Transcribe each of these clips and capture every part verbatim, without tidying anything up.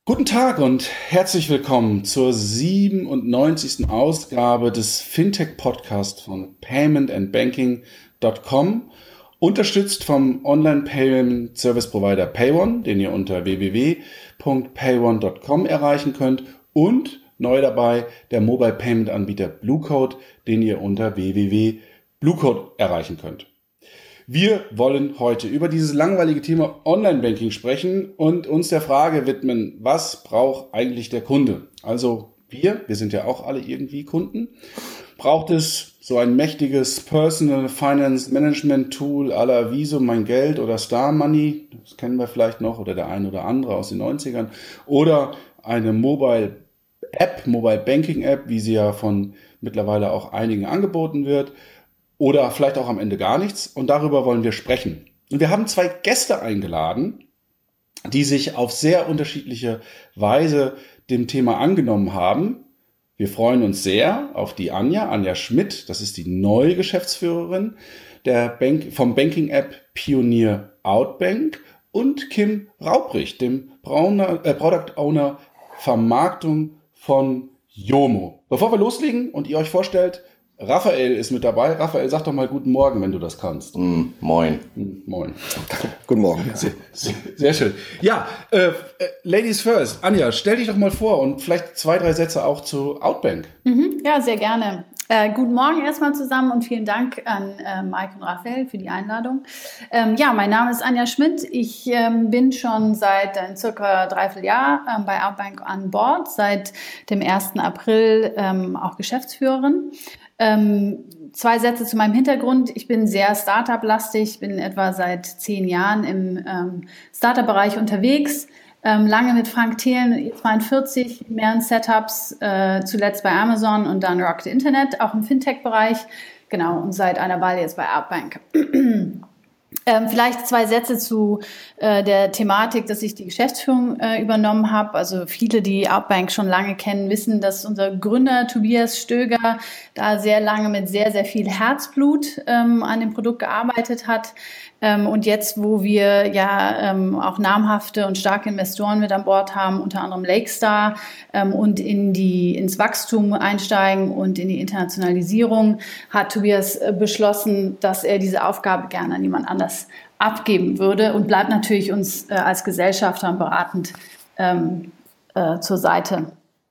Guten Tag und herzlich willkommen zur siebenundneunzigsten Ausgabe des Fintech-Podcasts von Payment and Banking Punkt com, unterstützt vom Online-Payment-Service-Provider PayOne, den ihr unter w w w Punkt payone Punkt com erreichen könnt, und neu dabei der Mobile-Payment-Anbieter Bluecode, den ihr unter w w w Punkt bluecode erreichen könnt. Wir wollen heute über dieses langweilige Thema Online-Banking sprechen und uns der Frage widmen, was braucht eigentlich der Kunde? Also wir, wir sind ja auch alle irgendwie Kunden. Braucht es so ein mächtiges Personal Finance Management Tool à la Wieso mein Geld oder Star Money? Das kennen wir vielleicht noch, oder der ein oder andere aus den neunzigern. Oder eine Mobile App, Mobile Banking App, wie sie ja von mittlerweile auch einigen angeboten wird. Oder vielleicht auch am Ende gar nichts. Und darüber wollen wir sprechen. Und wir haben zwei Gäste eingeladen, die sich auf sehr unterschiedliche Weise dem Thema angenommen haben. Wir freuen uns sehr auf die Anja, Anja Schmidt. Das ist die neue Geschäftsführerin der Bank, vom Banking-App-Pionier Outbank. Und Kim Raubrich, dem Brauner, äh, Product Owner Vermarktung von Yomo. Bevor wir loslegen und ihr euch vorstellt, Raphael ist mit dabei. Raphael, sag doch mal guten Morgen, wenn du das kannst. Mm, moin. Mm, moin. Guten Morgen. Sehr, sehr, sehr schön. Ja, äh, äh, Ladies first. Anja, stell dich doch mal vor und vielleicht zwei, drei Sätze auch zu Outbank. Mhm, ja, sehr gerne. Äh, guten Morgen erstmal zusammen und vielen Dank an äh, Mike und Raphael für die Einladung. Ähm, ja, mein Name ist Anja Schmidt. Ich ähm, bin schon seit ein circa dreiviertel Jahr ähm, bei Outbank an Bord, seit dem ersten April ähm, auch Geschäftsführerin. Ähm, zwei Sätze zu meinem Hintergrund. Ich bin sehr Startup-lastig, bin etwa seit zehn Jahren im ähm, Startup-Bereich unterwegs, ähm, lange mit Frank Thelen, E zweiundvierzig, mehreren Setups, äh, zuletzt bei Amazon und dann Rocket Internet, auch im Fintech-Bereich. Genau, und seit einer Weile jetzt bei Outbank. Ähm, vielleicht zwei Sätze zu äh, der Thematik, dass ich die Geschäftsführung äh, übernommen habe. Also viele, die Outbank schon lange kennen, wissen, dass unser Gründer Tobias Stöger da sehr lange mit sehr, sehr viel Herzblut ähm, an dem Produkt gearbeitet hat. Ähm, und jetzt, wo wir ja ähm, auch namhafte und starke Investoren mit an Bord haben, unter anderem Lakestar, ähm, und in die ins Wachstum einsteigen und in die Internationalisierung, hat Tobias äh, beschlossen, dass er diese Aufgabe gerne an jemand anders abgeben würde und bleibt natürlich uns äh, als Gesellschafter beratend ähm, äh, zur Seite.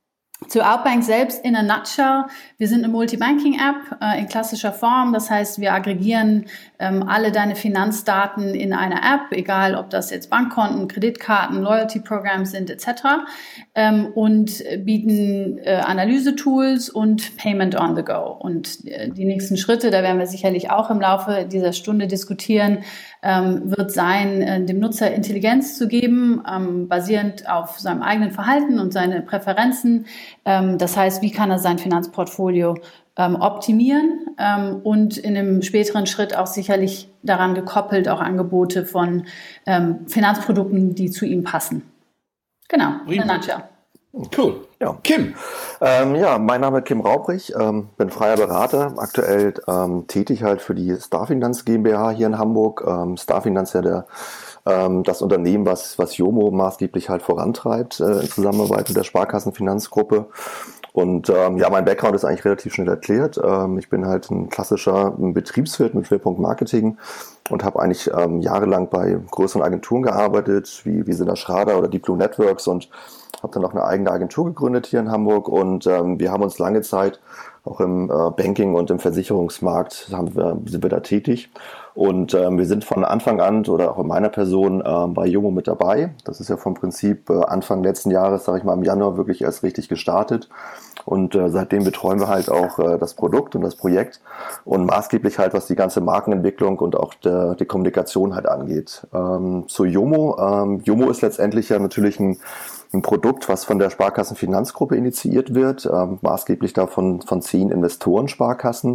Zu Outbank selbst in a nutshell. Wir sind eine Multibanking-App äh, in klassischer Form. Das heißt, wir aggregieren ähm, alle deine Finanzdaten in einer App, egal ob das jetzt Bankkonten, Kreditkarten, Loyalty-Programms sind et cetera. Ähm, und bieten äh, Analyse-Tools und Payment on the go. Und äh, die nächsten Schritte, da werden wir sicherlich auch im Laufe dieser Stunde diskutieren, ähm, wird sein, äh, dem Nutzer Intelligenz zu geben, ähm, basierend auf seinem eigenen Verhalten und seine Präferenzen. Ähm, das heißt, wie kann er sein Finanzportfolio ähm, optimieren ähm, und in einem späteren Schritt auch sicherlich daran gekoppelt auch Angebote von ähm, Finanzprodukten, die zu ihm passen. Genau, in a nutshell. Cool. Ja. Kim. Ähm, ja, mein Name ist Kim Raubrich, ähm, bin freier Berater, aktuell ähm, tätig halt für die Starfinanz GmbH hier in Hamburg. Ähm, Starfinanz ja der ähm, das Unternehmen, was was Yomo maßgeblich halt vorantreibt äh, in Zusammenarbeit mit der Sparkassenfinanzgruppe. Und ähm, ja, mein Background ist eigentlich relativ schnell erklärt. Ähm, ich bin halt ein klassischer Betriebswirt mit Schwerpunkt Marketing und habe eigentlich ähm, jahrelang bei größeren Agenturen gearbeitet, wie wie Sina Schrader oder Deep Blue Networks, und habe dann auch eine eigene Agentur gegründet hier in Hamburg. Und ähm, wir haben uns lange Zeit auch im äh, Banking und im Versicherungsmarkt haben wir, sind wir da tätig. Und ähm, wir sind von Anfang an, oder auch in meiner Person, äh, bei Yomo mit dabei. Das ist ja vom Prinzip äh, Anfang letzten Jahres, sage ich mal, im Januar wirklich erst richtig gestartet. Und äh, seitdem betreuen wir halt auch äh, das Produkt und das Projekt und maßgeblich halt, was die ganze Markenentwicklung und auch der, die Kommunikation halt angeht. Ähm, zu Yomo. Ähm, Yomo ist letztendlich ja natürlich ein ein Produkt, was von der Sparkassenfinanzgruppe initiiert wird, ähm, maßgeblich davon von zehn Investoren-Sparkassen,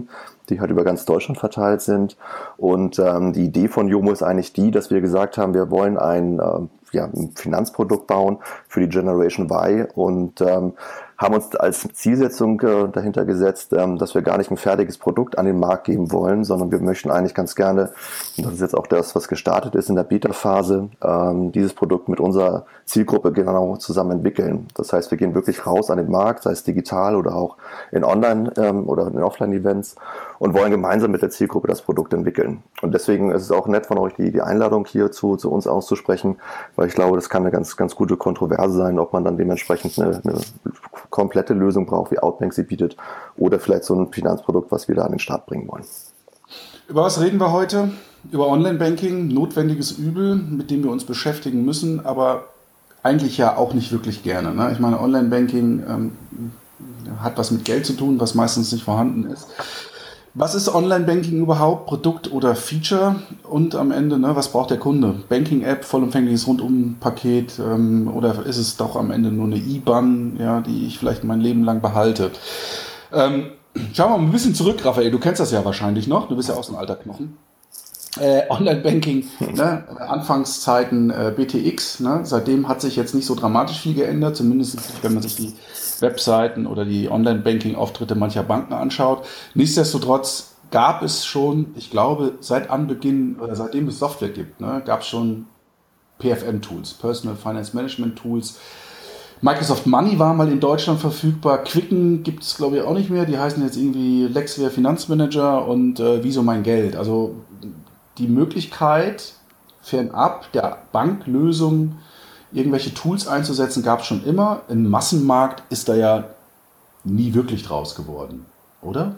die halt über ganz Deutschland verteilt sind. Und ähm, die Idee von Yomo ist eigentlich die, dass wir gesagt haben, wir wollen ein, äh, ja, ein Finanzprodukt bauen für die Generation Y und ähm, haben uns als Zielsetzung äh, dahinter gesetzt, ähm, dass wir gar nicht ein fertiges Produkt an den Markt geben wollen, sondern wir möchten eigentlich ganz gerne, und das ist jetzt auch das, was gestartet ist in der Beta-Phase, ähm, dieses Produkt mit unserer Zielgruppe genau zusammen entwickeln. Das heißt, wir gehen wirklich raus an den Markt, sei es digital oder auch in Online- ähm, oder in Offline-Events und wollen gemeinsam mit der Zielgruppe das Produkt entwickeln. Und deswegen ist es auch nett von euch, die, die Einladung hier zu, zu uns auszusprechen, weil ich glaube, das kann eine ganz, ganz gute Kontroverse sein, ob man dann dementsprechend eine, eine komplette Lösung braucht, wie Outbank sie bietet, oder vielleicht so ein Finanzprodukt, was wir da an den Start bringen wollen. Über was reden wir heute? Über Online-Banking, notwendiges Übel, mit dem wir uns beschäftigen müssen, aber eigentlich ja auch nicht wirklich gerne. Ne? Ich meine, Online-Banking ähm, hat was mit Geld zu tun, was meistens nicht vorhanden ist. Was ist Online-Banking überhaupt? Produkt oder Feature? Und am Ende, ne, was braucht der Kunde? Banking-App, vollumfängliches Rundum-Paket ähm, oder ist es doch am Ende nur eine I B A N, ja, die ich vielleicht mein Leben lang behalte? Ähm, schauen wir mal ein bisschen zurück, Raphael. Du kennst das ja wahrscheinlich noch. Du bist ja auch so ein alter Knochen. Äh, Online-Banking, ne, Anfangszeiten äh, B T X, ne, seitdem hat sich jetzt nicht so dramatisch viel geändert, zumindest wenn man sich die Webseiten oder die Online-Banking-Auftritte mancher Banken anschaut. Nichtsdestotrotz gab es schon, ich glaube, seit Anbeginn oder seitdem es Software gibt, ne, gab es schon P F M-Tools, Personal Finance Management Tools. Microsoft Money war mal in Deutschland verfügbar. Quicken gibt es, glaube ich, auch nicht mehr. Die heißen jetzt irgendwie Lexware Finanzmanager und äh, Wieso mein Geld. Also die Möglichkeit, fernab der Banklösung irgendwelche Tools einzusetzen, gab es schon immer. Im Massenmarkt ist da ja nie wirklich draus geworden, oder?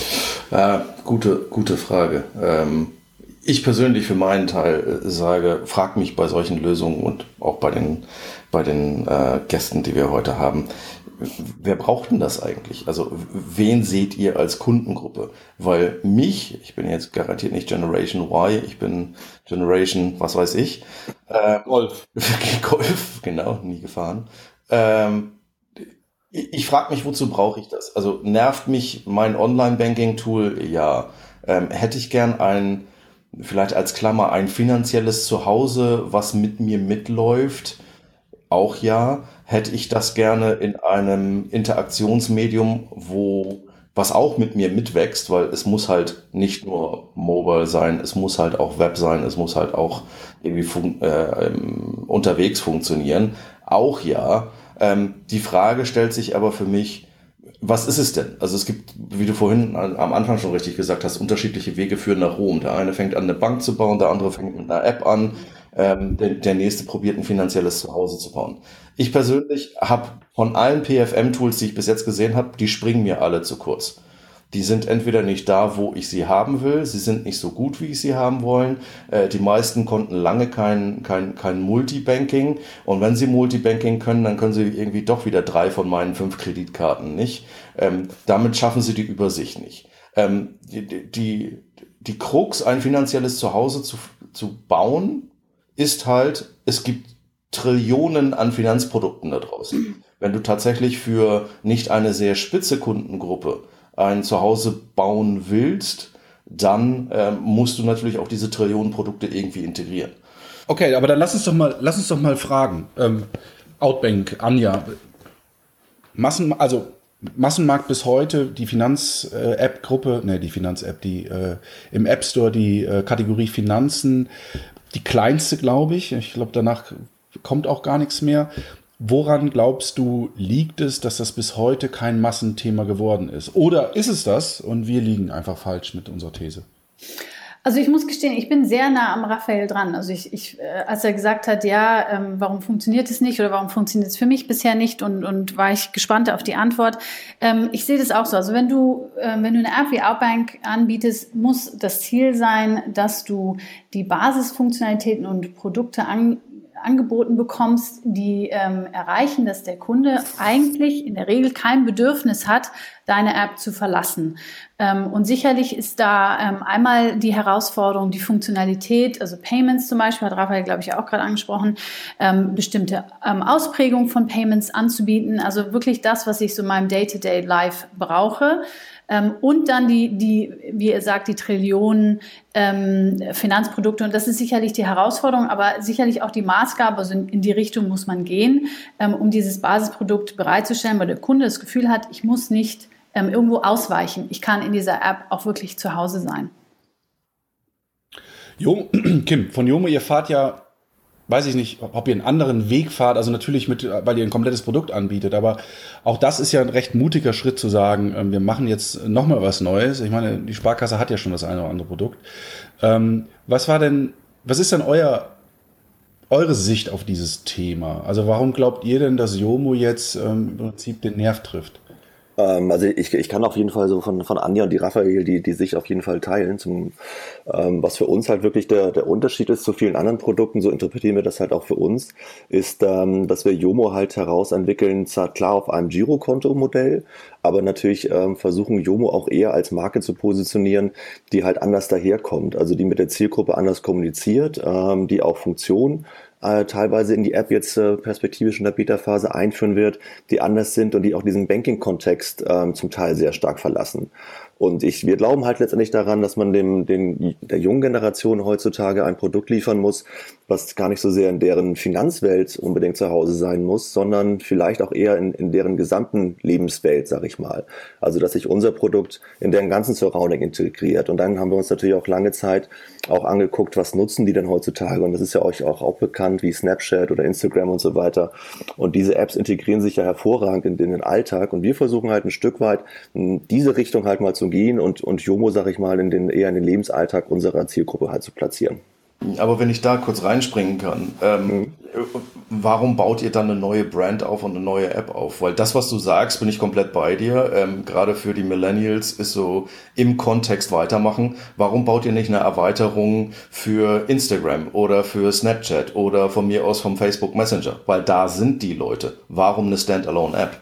Äh, gute, gute Frage. Ähm, ich persönlich für meinen Teil äh, sage, frag mich bei solchen Lösungen und auch bei den, bei den äh, Gästen, die wir heute haben, wer braucht denn das eigentlich? Also wen seht ihr als Kundengruppe? Weil mich, ich bin jetzt garantiert nicht Generation Y, ich bin Generation, was weiß ich. Äh, Golf. Golf, genau, nie gefahren. Ähm, ich ich frage mich, wozu brauche ich das? Also nervt mich mein Online-Banking-Tool? Ja. Ähm, hätte ich gern ein, vielleicht als Klammer, ein finanzielles Zuhause, was mit mir mitläuft? Auch ja. Hätte ich das gerne in einem Interaktionsmedium, wo was auch mit mir mitwächst, weil es muss halt nicht nur mobile sein, es muss halt auch Web sein, es muss halt auch irgendwie fun- äh, unterwegs funktionieren. Auch ja. Ähm, die Frage stellt sich aber für mich, was ist es denn? Also es gibt, wie du vorhin am Anfang schon richtig gesagt hast, unterschiedliche Wege führen nach Rom. Der eine fängt an, eine Bank zu bauen, der andere fängt mit einer App an, ähm, der, der nächste probiert ein finanzielles Zuhause zu bauen. Ich persönlich habe von allen P F M-Tools, die ich bis jetzt gesehen habe, die springen mir alle zu kurz. Die sind entweder nicht da, wo ich sie haben will, sie sind nicht so gut, wie ich sie haben wollen. Äh, die meisten konnten lange kein, kein, kein Multibanking. Und wenn sie Multibanking können, dann können sie irgendwie doch wieder drei von meinen fünf Kreditkarten nicht. Ähm, damit schaffen sie die Übersicht nicht. Ähm, die, die, die Krux, ein finanzielles Zuhause zu, zu bauen, ist halt, es gibt Trillionen an Finanzprodukten da draußen. Wenn du tatsächlich für nicht eine sehr spitze Kundengruppe ein Zuhause bauen willst, dann ähm, musst du natürlich auch diese Trillionen Produkte irgendwie integrieren. Okay, aber dann lass uns doch mal, lass uns doch mal fragen. Ähm, Outbank, Anja, Massen, also Massenmarkt bis heute, die Finanz-App-Gruppe, ne, die Finanz-App, die äh, im App Store die äh, Kategorie Finanzen, die kleinste, glaube ich. Ich glaube, danach kommt auch gar nichts mehr. Woran glaubst du, liegt es, dass das bis heute kein Massenthema geworden ist? Oder ist es das und wir liegen einfach falsch mit unserer These? Also ich muss gestehen, ich bin sehr nah am Raphael dran. Also ich, ich als er gesagt hat, ja, ähm, warum funktioniert es nicht oder warum funktioniert es für mich bisher nicht und, und war ich gespannt auf die Antwort. Ähm, ich sehe das auch so. Also wenn du, äh, wenn du eine App wie Outbank anbietest, muss das Ziel sein, dass du die Basisfunktionalitäten und Produkte an angeboten bekommst, die ähm, erreichen, dass der Kunde eigentlich in der Regel kein Bedürfnis hat, deine App zu verlassen. Ähm, und sicherlich ist da ähm, einmal die Herausforderung, die Funktionalität, also Payments zum Beispiel, hat Raphael, glaube ich, auch gerade angesprochen, ähm, bestimmte ähm, Ausprägungen von Payments anzubieten, also wirklich das, was ich so in meinem Day-to-Day-Life brauche. Ähm, und dann die, die, wie ihr sagt, die Trillionen ähm, Finanzprodukte. Und das ist sicherlich die Herausforderung, aber sicherlich auch die Maßgabe. Also in, in die Richtung muss man gehen, ähm, um dieses Basisprodukt bereitzustellen, weil der Kunde das Gefühl hat, ich muss nicht ähm, irgendwo ausweichen. Ich kann in dieser App auch wirklich zu Hause sein. Jo, Kim, von Yomo, ihr fahrt ja, weiß ich nicht, ob ihr einen anderen Weg fahrt, also natürlich mit, weil ihr ein komplettes Produkt anbietet, aber auch das ist ja ein recht mutiger Schritt zu sagen, ähm, wir machen jetzt nochmal was Neues. Ich meine, die Sparkasse hat ja schon das eine oder andere Produkt. Ähm, was war denn, was ist denn euer, eure Sicht auf dieses Thema? Also warum glaubt ihr denn, dass Yomo jetzt ähm, im Prinzip den Nerv trifft? Also ich, ich kann auf jeden Fall so von, von Anja und die Raphael die, die Sicht auf jeden Fall teilen. Zum, ähm, was für uns halt wirklich der, der Unterschied ist zu vielen anderen Produkten, so interpretieren wir das halt auch für uns, ist, ähm, dass wir Yomo halt herausentwickeln, zwar klar auf einem Girokonto-Modell, aber natürlich ähm, versuchen Yomo auch eher als Marke zu positionieren, die halt anders daherkommt, also die mit der Zielgruppe anders kommuniziert, ähm, die auch Funktionen Äh, teilweise in die App jetzt äh, perspektivisch in der Beta-Phase einführen wird, die anders sind und die auch diesen Banking-Kontext ähm, zum Teil sehr stark verlassen. Und ich, wir glauben halt letztendlich daran, dass man dem, den, der jungen Generation heutzutage ein Produkt liefern muss, was gar nicht so sehr in deren Finanzwelt unbedingt zu Hause sein muss, sondern vielleicht auch eher in, in deren gesamten Lebenswelt, sag ich mal. Also, dass sich unser Produkt in deren ganzen Surrounding integriert. Und dann haben wir uns natürlich auch lange Zeit auch angeguckt, was nutzen die denn heutzutage? Und das ist ja euch auch, auch bekannt, wie Snapchat oder Instagram und so weiter. Und diese Apps integrieren sich ja hervorragend in, in den Alltag. Und wir versuchen halt ein Stück weit in diese Richtung halt mal zu gehen und, und Yomo, sag ich mal, in den, eher in den Lebensalltag unserer Zielgruppe halt zu platzieren. Aber wenn ich da kurz reinspringen kann, ähm, mhm. warum baut ihr dann eine neue Brand auf und eine neue App auf? Weil das, was du sagst, bin ich komplett bei dir. Ähm, gerade für die Millennials ist so im Kontext weitermachen. Warum baut ihr nicht eine Erweiterung für Instagram oder für Snapchat oder von mir aus vom Facebook Messenger? Weil da sind die Leute. Warum eine Standalone-App?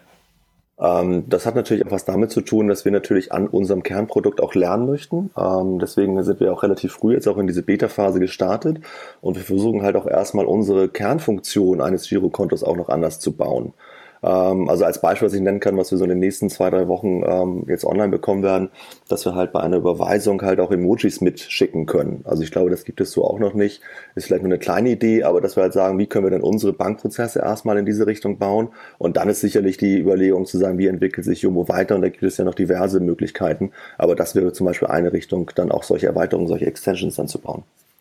Ähm, das hat natürlich auch was damit zu tun, dass wir natürlich an unserem Kernprodukt auch lernen möchten. Ähm, deswegen sind wir auch relativ früh jetzt auch in diese Beta-Phase gestartet und wir versuchen halt auch erstmal unsere Kernfunktion eines Girokontos auch noch anders zu bauen. Ähm, also als Beispiel, was ich nennen kann, was wir so in den nächsten zwei, drei Wochen ähm, jetzt online bekommen werden, dass wir halt bei einer Überweisung halt auch Emojis mitschicken können. Also ich glaube, das gibt es so auch noch nicht. Ist vielleicht nur eine kleine Idee, aber dass wir halt sagen, wie können wir denn unsere Bankprozesse erstmal in diese Richtung bauen? Und dann ist sicherlich die Überlegung zu sagen, wie entwickelt sich Yomo weiter? Und da gibt es ja noch diverse Möglichkeiten. Aber das wäre zum Beispiel eine Richtung, dann auch solche Erweiterungen, solche Extensions dann zu bauen.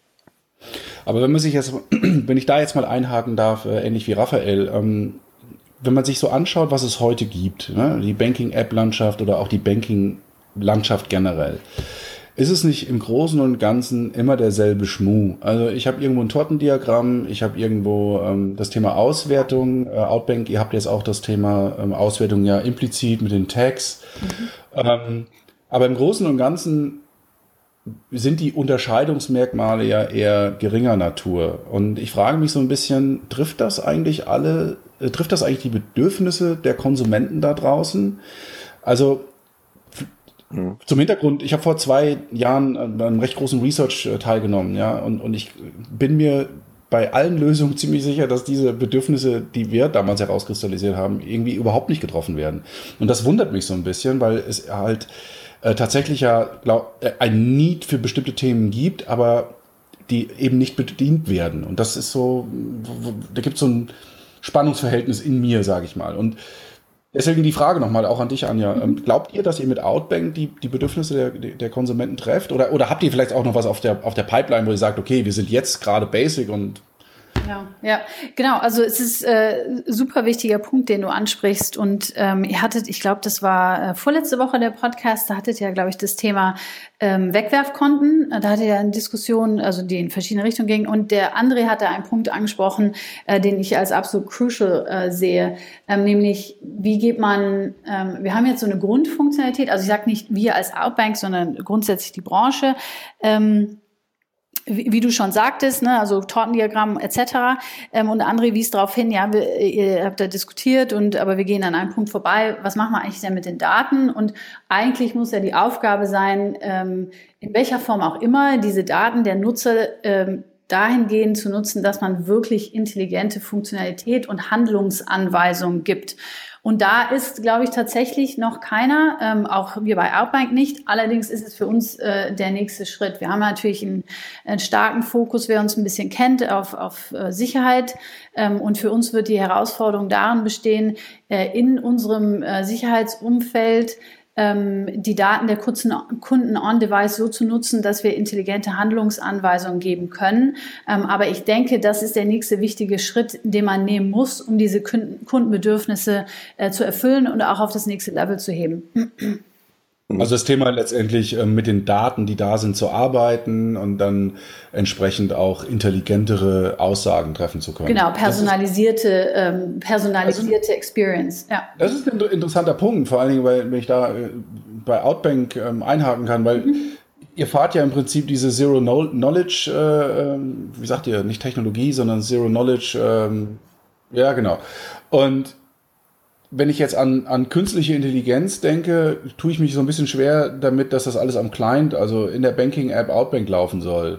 Aber wenn man sich jetzt, wenn ich da jetzt mal einhaken darf, äh, ähnlich wie Raphael, ähm, wenn man sich so anschaut, was es heute gibt, ne, die Banking-App-Landschaft oder auch die Banking-Landschaft generell, ist es nicht im Großen und Ganzen immer derselbe Schmuh. Also ich habe irgendwo ein Tortendiagramm, ich habe irgendwo ähm, das Thema Auswertung, äh, Outbank, ihr habt jetzt auch das Thema ähm, Auswertung ja implizit mit den Tags. Mhm. Ähm, aber im Großen und Ganzen sind die Unterscheidungsmerkmale ja eher geringer Natur. Und ich frage mich so ein bisschen, trifft das eigentlich alle, äh, trifft das eigentlich die Bedürfnisse der Konsumenten da draußen? Also f- mhm. zum Hintergrund, ich habe vor zwei Jahren an einem recht großen Research äh, teilgenommen, ja, und, und ich bin mir bei allen Lösungen ziemlich sicher, dass diese Bedürfnisse, die wir damals herauskristallisiert haben, irgendwie überhaupt nicht getroffen werden. Und das wundert mich so ein bisschen, weil es halt Äh, tatsächlich ja glaub, äh, ein Need für bestimmte Themen gibt, aber die eben nicht bedient werden. Und das ist so, w- w- da gibt es so ein Spannungsverhältnis in mir, sage ich mal. Und deswegen die Frage nochmal auch an dich, Anja. Ähm, glaubt ihr, dass ihr mit Outbank die, die Bedürfnisse der, der Konsumenten trefft? Oder, oder habt ihr vielleicht auch noch was auf der, auf der Pipeline, wo ihr sagt, okay, wir sind jetzt gerade basic und Ja, ja, genau. Also es ist äh, super wichtiger Punkt, den du ansprichst. Und ähm, ihr hattet, ich glaube, das war äh, vorletzte Woche der Podcast, da hattet ihr, glaube ich, das Thema ähm, Wegwerfkonten. Da hattet ihr eine Diskussion, also die in verschiedene Richtungen ging. Und der André hatte einen Punkt angesprochen, äh, den ich als absolut crucial äh, sehe, ähm, nämlich wie geht man, ähm, wir haben jetzt so eine Grundfunktionalität, also ich sage nicht wir als Outbank, sondern grundsätzlich die Branche, ähm, Wie, wie du schon sagtest, ne, also Tortendiagramm et cetera. Ähm, und André wies darauf hin, ja, wir, ihr habt da diskutiert, und aber wir gehen an einem Punkt vorbei. Was machen wir eigentlich denn mit den Daten? Und eigentlich muss ja die Aufgabe sein, ähm, in welcher Form auch immer, diese Daten der Nutzer ähm, dahingehend zu nutzen, dass man wirklich intelligente Funktionalität und Handlungsanweisungen gibt. Und da ist, glaube ich, tatsächlich noch keiner, ähm, auch wir bei Outbank nicht. Allerdings ist es für uns äh, der nächste Schritt. Wir haben natürlich einen, einen starken Fokus, wer uns ein bisschen kennt, auf, auf äh, Sicherheit. Ähm, und für uns wird die Herausforderung darin bestehen, äh, in unserem äh, Sicherheitsumfeld die Daten der Kunden on-device so zu nutzen, dass wir intelligente Handlungsanweisungen geben können. Aber ich denke, das ist der nächste wichtige Schritt, den man nehmen muss, um diese Kundenbedürfnisse zu erfüllen und auch auf das nächste Level zu heben. Also das Thema letztendlich mit den Daten, die da sind, zu arbeiten und dann entsprechend auch intelligentere Aussagen treffen zu können. Genau, personalisierte, ist, ähm, personalisierte also, Experience. Ja. Das ist ein interessanter Punkt, vor allen Dingen, weil wenn ich da äh, bei Outbank ähm, einhaken kann, weil mhm. ihr fahrt ja im Prinzip diese Zero Knowledge, äh, wie sagt ihr, nicht Technologie, sondern Zero Knowledge, äh, ja genau. Und wenn ich jetzt an, an künstliche Intelligenz denke, tue ich mich so ein bisschen schwer damit, dass das alles am Client, also in der Banking-App Outbank laufen soll.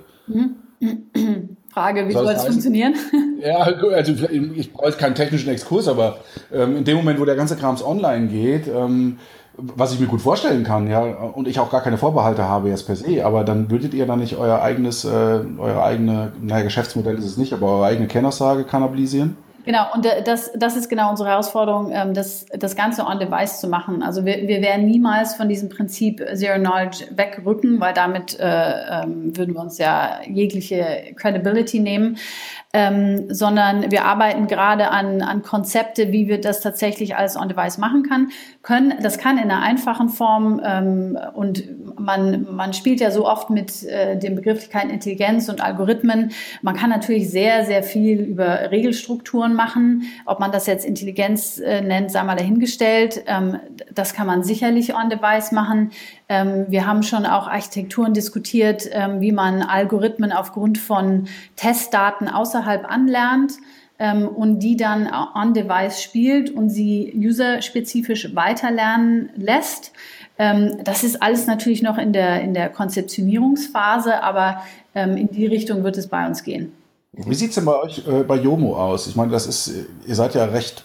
Frage, wie soll es funktionieren? Ja, also ich brauche jetzt keinen technischen Exkurs, aber ähm, in dem Moment, wo der ganze Krams online geht, ähm, was ich mir gut vorstellen kann, ja, und ich auch gar keine Vorbehalte habe jetzt per se, aber dann würdet ihr dann nicht euer eigenes, äh, eure eigene, naja, Geschäftsmodell ist es nicht, aber eure eigene Kernaussage kannabilisieren? Genau, und das, das ist genau unsere Herausforderung, das, das Ganze on-device zu machen. Also wir, wir werden niemals von diesem Prinzip Zero Knowledge wegrücken, weil damit äh, ähm, würden wir uns ja jegliche Credibility nehmen, ähm, sondern wir arbeiten gerade an, an Konzepte, wie wir das tatsächlich alles on-device machen kann, können. Das kann in einer einfachen Form ähm, und man, man spielt ja so oft mit äh, den Begrifflichkeiten Intelligenz und Algorithmen. Man kann natürlich sehr, sehr viel über Regelstrukturen machen. Ob man das jetzt Intelligenz äh, nennt, sei mal dahingestellt. Ähm, das kann man sicherlich on-device machen. Ähm, wir haben schon auch Architekturen diskutiert, ähm, wie man Algorithmen aufgrund von Testdaten außerhalb anlernt ähm, und die dann on-device spielt und sie userspezifisch weiterlernen lässt. Ähm, das ist alles natürlich noch in der, in der Konzeptionierungsphase, aber ähm, in die Richtung wird es bei uns gehen. Wie sieht es denn bei euch äh, bei Yomo aus? Ich meine, das ist, ihr seid ja recht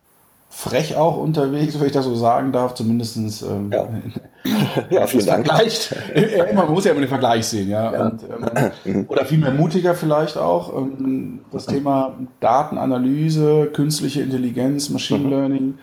frech auch unterwegs, wenn ich das so sagen darf, zumindestens ähm, ja. ja, vielen Dank. Man muss ja immer den Vergleich sehen, ja. ja. Und, ähm, oder vielmehr mutiger vielleicht auch. Ähm, das Thema Datenanalyse, künstliche Intelligenz, Machine mhm. Learning.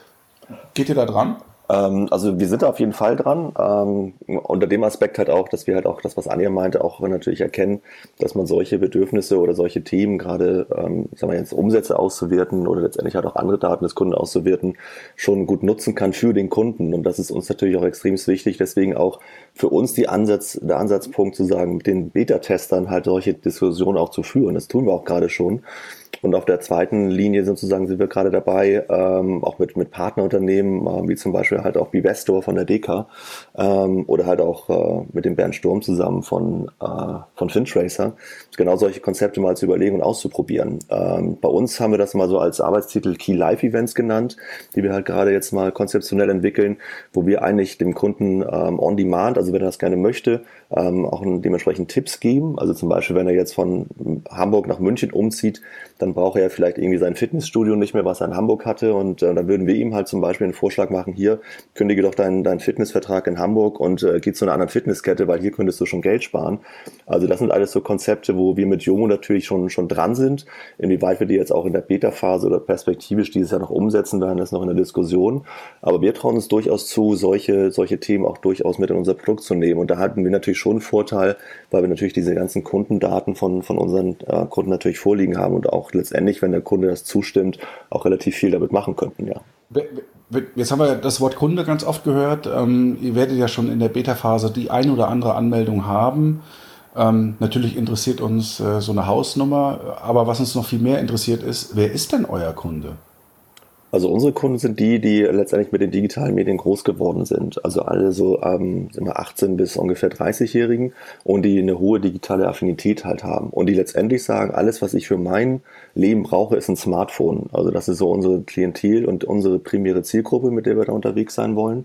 Geht ihr da dran? Also wir sind da auf jeden Fall dran, ähm, unter dem Aspekt halt auch, dass wir halt auch das, was Anja meinte, auch natürlich erkennen, dass man solche Bedürfnisse oder solche Themen, gerade ähm, sagen wir jetzt Umsätze auszuwerten oder letztendlich halt auch andere Daten des Kunden auszuwerten, schon gut nutzen kann für den Kunden, und das ist uns natürlich auch extrem wichtig, deswegen auch für uns die Ansatz, der Ansatzpunkt zu sagen, mit den Beta-Testern halt solche Diskussionen auch zu führen, das tun wir auch gerade schon. Und auf der zweiten Linie sozusagen sind wir gerade dabei, ähm, auch mit, mit Partnerunternehmen, äh, wie zum Beispiel halt auch Bivestor von der D K ähm, oder halt auch äh, mit dem Bernd Sturm zusammen von, äh, von Fintracer, genau solche Konzepte mal zu überlegen und auszuprobieren. Ähm, bei uns haben wir das mal so als Arbeitstitel Key Life Events genannt, die wir halt gerade jetzt mal konzeptionell entwickeln, wo wir eigentlich dem Kunden ähm, on demand, also wenn er das gerne möchte, ähm, auch dementsprechend Tipps geben. Also zum Beispiel, wenn er jetzt von Hamburg nach München umzieht, dann braucht er ja vielleicht irgendwie sein Fitnessstudio nicht mehr, was er in Hamburg hatte, und äh, dann würden wir ihm halt zum Beispiel einen Vorschlag machen, hier, kündige doch deinen, deinen Fitnessvertrag in Hamburg und äh, geh zu einer anderen Fitnesskette, weil hier könntest du schon Geld sparen. Also das sind alles so Konzepte, wo wir mit Yomo natürlich schon, schon dran sind. Inwieweit wir die jetzt auch in der Beta-Phase oder perspektivisch dieses Jahr noch umsetzen werden, ist noch in der Diskussion. Aber wir trauen uns durchaus zu, solche, solche Themen auch durchaus mit in unser Produkt zu nehmen. Und da hatten wir natürlich schon einen Vorteil, weil wir natürlich diese ganzen Kundendaten von, von unseren äh, Kunden natürlich vorliegen haben und auch letztendlich, wenn der Kunde das zustimmt, auch relativ viel damit machen könnten, ja. Jetzt haben wir das Wort Kunde ganz oft gehört. Ähm, ihr werdet ja schon in der Beta-Phase die ein oder andere Anmeldung haben. Ähm, natürlich interessiert uns äh, so eine Hausnummer, aber was uns noch viel mehr interessiert ist, wer ist denn euer Kunde? Also unsere Kunden sind die, die letztendlich mit den digitalen Medien groß geworden sind. Also alle so ähm, sind wir achtzehn bis ungefähr dreißig-Jährigen und die eine hohe digitale Affinität halt haben. Und die letztendlich sagen, alles, was ich für mein Leben brauche, ist ein Smartphone. Also das ist so unsere Klientel und unsere primäre Zielgruppe, mit der wir da unterwegs sein wollen.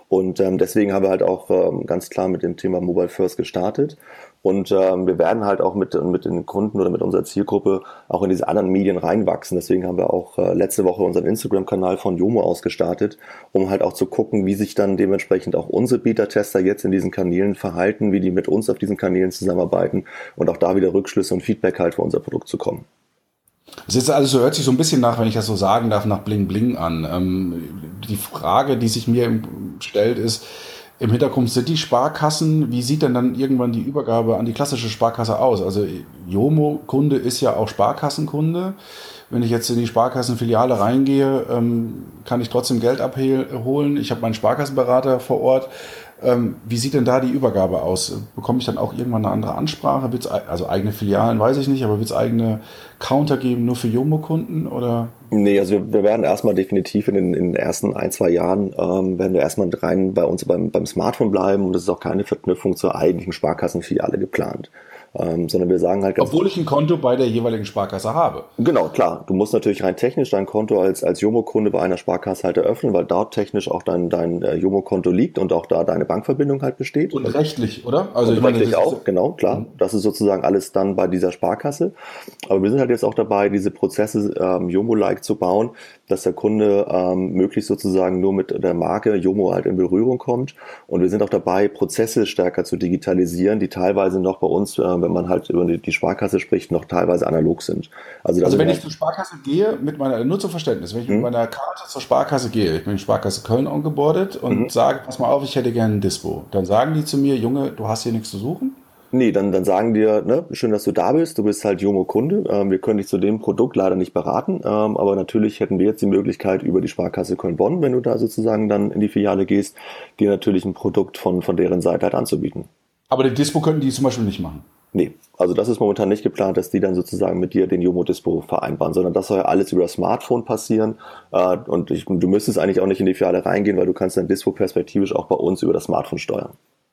Und ähm, deswegen haben wir halt auch ähm, ganz klar mit dem Thema Mobile First gestartet. Und ähm, wir werden halt auch mit, mit den Kunden oder mit unserer Zielgruppe auch in diese anderen Medien reinwachsen. Deswegen haben wir auch äh, letzte Woche unseren Instagram-Kanal von Yomo ausgestartet, um halt auch zu gucken, wie sich dann dementsprechend auch unsere Beta-Tester jetzt in diesen Kanälen verhalten, wie die mit uns auf diesen Kanälen zusammenarbeiten und auch da wieder Rückschlüsse und Feedback halt für unser Produkt zu kommen. Das ist alles so, hört sich so ein bisschen nach, wenn ich das so sagen darf, nach Bling Bling an. Ähm, die Frage, die sich mir stellt, ist, im Hintergrund sind die Sparkassen. Wie sieht denn dann irgendwann die Übergabe an die klassische Sparkasse aus? Also Yomo-Kunde ist ja auch Sparkassenkunde. Wenn ich jetzt in die Sparkassenfiliale reingehe, ähm, kann ich trotzdem Geld abholen. Ich habe meinen Sparkassenberater vor Ort. Ähm, wie sieht denn da die Übergabe aus? Bekomme ich dann auch irgendwann eine andere Ansprache? Wird's, also eigene Filialen, weiß ich nicht, aber wird es eigene Counter geben, nur für Yomo-Kunden? Oder? Nee, also wir, wir werden erstmal definitiv in den, in den ersten ein, zwei Jahren, ähm, werden wir erstmal rein bei uns beim, beim Smartphone bleiben und es ist auch keine Verknüpfung zur eigentlichen Sparkassenfiliale geplant. Ähm, sondern wir sagen halt ganz Obwohl ich ein Konto bei der jeweiligen Sparkasse habe. Genau, klar. Du musst natürlich rein technisch dein Konto als, als Yomo-Kunde bei einer Sparkasse halt eröffnen, weil dort technisch auch dein, dein äh, Yomo-Konto liegt und auch da deine Bankverbindung halt besteht. Und rechtlich, oder? Also und ich meine, rechtlich das auch, ist, genau, klar. Das ist sozusagen alles dann bei dieser Sparkasse. Aber wir sind halt jetzt auch dabei, diese Prozesse ähm, Yomo-like zu bauen, dass der Kunde ähm, möglichst sozusagen nur mit der Marke Yomo halt in Berührung kommt. Und wir sind auch dabei, Prozesse stärker zu digitalisieren, die teilweise noch bei uns, äh, wenn man halt über die, die Sparkasse spricht, noch teilweise analog sind. Also, also wenn ich zur Sparkasse gehe, mit meiner, nur zum Verständnis, wenn ich mit meiner Karte zur Sparkasse gehe, ich bin in Sparkasse Köln ongeboardet und mhm. sage, pass mal auf, ich hätte gerne ein Dispo, dann sagen die zu mir, Junge, du hast hier nichts zu suchen? Nee, dann, dann sagen dir, ne, schön, dass du da bist, du bist halt Yomo-Kunde, ähm, wir können dich zu dem Produkt leider nicht beraten, ähm, aber natürlich hätten wir jetzt die Möglichkeit über die Sparkasse Köln-Bonn, wenn du da sozusagen dann in die Filiale gehst, dir natürlich ein Produkt von, von deren Seite halt anzubieten. Aber den Dispo könnten die zum Beispiel nicht machen? Nee, also das ist momentan nicht geplant, dass die dann sozusagen mit dir den Yomo-Dispo vereinbaren, sondern das soll ja alles über das Smartphone passieren äh, und ich, du müsstest eigentlich auch nicht in die Filiale reingehen, weil du kannst dein Dispo perspektivisch auch bei uns über das Smartphone steuern.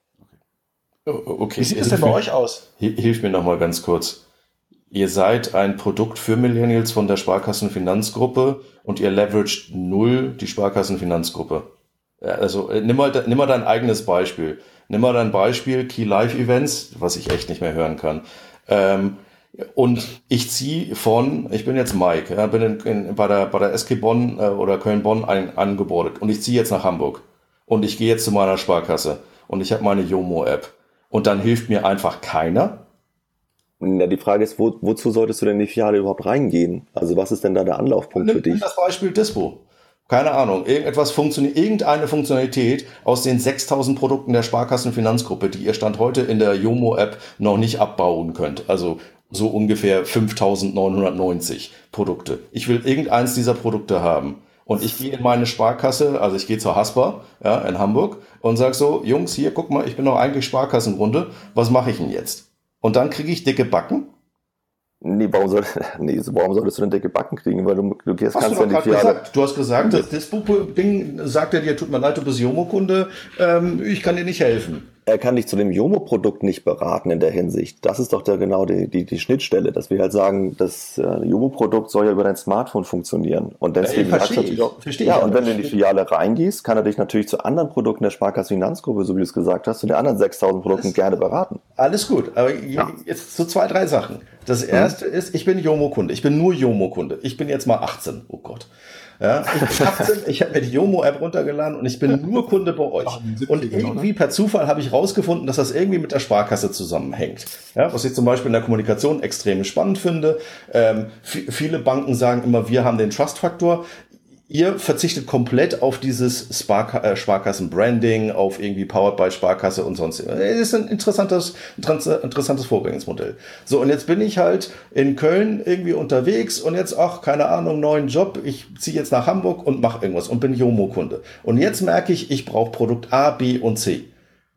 Okay. Wie sieht es denn bei euch aus? Hilf mir noch mal ganz kurz. Ihr seid ein Produkt für Millennials von der Sparkassenfinanzgruppe und ihr leveraged null die Sparkassenfinanzgruppe. Also nimm mal, nimm mal dein eigenes Beispiel. Nimm mal dein Beispiel Key Live Events, was ich echt nicht mehr hören kann. Ähm, und ich ziehe von, ich bin jetzt Mike, ja, bin in, in, bei der bei der S K Bonn äh, oder Köln-Bonn ein, angebordet und ich ziehe jetzt nach Hamburg und ich gehe jetzt zu meiner Sparkasse und ich habe meine Yomo-App. Und dann hilft mir einfach keiner? Ja, die Frage ist, wo, wozu solltest du denn in die Filiale überhaupt reingehen? Also was ist denn da der Anlaufpunkt nimm, für dich? Nimm das Beispiel Dispo. Keine Ahnung, irgendetwas funktioniert, irgendeine Funktionalität aus den sechstausend Produkten der Sparkassenfinanzgruppe, die ihr Stand heute in der Yomo-App noch nicht abbauen könnt. Also so ungefähr fünftausendneunhundertneunzig Produkte. Ich will irgendeins dieser Produkte haben. Und ich gehe in meine Sparkasse, also ich gehe zur Haspa, ja, in Hamburg und sage so, Jungs, hier, guck mal, ich bin doch eigentlich Sparkassenrunde, was mache ich denn jetzt? Und dann kriege ich dicke Backen? Nee, warum, soll, nee, warum solltest du denn dicke Backen kriegen? Weil du, du gehst, hast kannst du ja doch die gerade Filiale... gesagt. Du hast gesagt, das Dispo-Ding sagt er dir, tut mir leid, du bist Yomo-Kunde, ähm, ich kann dir nicht helfen. Er kann dich zu dem Yomo-Produkt nicht beraten in der Hinsicht. Das ist doch der, genau die, die, die Schnittstelle, dass wir halt sagen, das äh, Yomo-Produkt soll ja über dein Smartphone funktionieren. Und deswegen ja, verstehe ich. Auch, verstehe ja, ich, und wenn du in die Filiale reingehst, kann er dich natürlich zu anderen Produkten der Sparkasse-Finanzgruppe, so wie du es gesagt hast, zu den anderen sechstausend Produkten alles, gerne beraten. Alles gut, aber ja. Jetzt so zwei, drei Sachen. Das erste mhm. ist, ich bin Yomo-Kunde. Ich bin nur Yomo-Kunde. Ich bin jetzt mal achtzehn. Oh Gott. Ja, ich bin achtzehn, ich habe mir die Yomo-App runtergeladen und ich bin nur Kunde bei euch. Und irgendwie per Zufall habe ich rausgefunden, dass das irgendwie mit der Sparkasse zusammenhängt. Ja, was ich zum Beispiel in der Kommunikation extrem spannend finde. Ähm, f- viele Banken sagen immer, wir haben den Trust-Faktor. Ihr verzichtet komplett auf dieses Spark- äh, Sparkassen-Branding, auf irgendwie Powered by Sparkasse und sonst. Das ist ein interessantes, interessantes Vorgehensmodell. So, und jetzt bin ich halt in Köln irgendwie unterwegs und jetzt, ach, keine Ahnung, neuen Job. Ich ziehe jetzt nach Hamburg und mache irgendwas und bin Yomo-Kunde. Und jetzt merke ich, ich brauche Produkt A, B und C.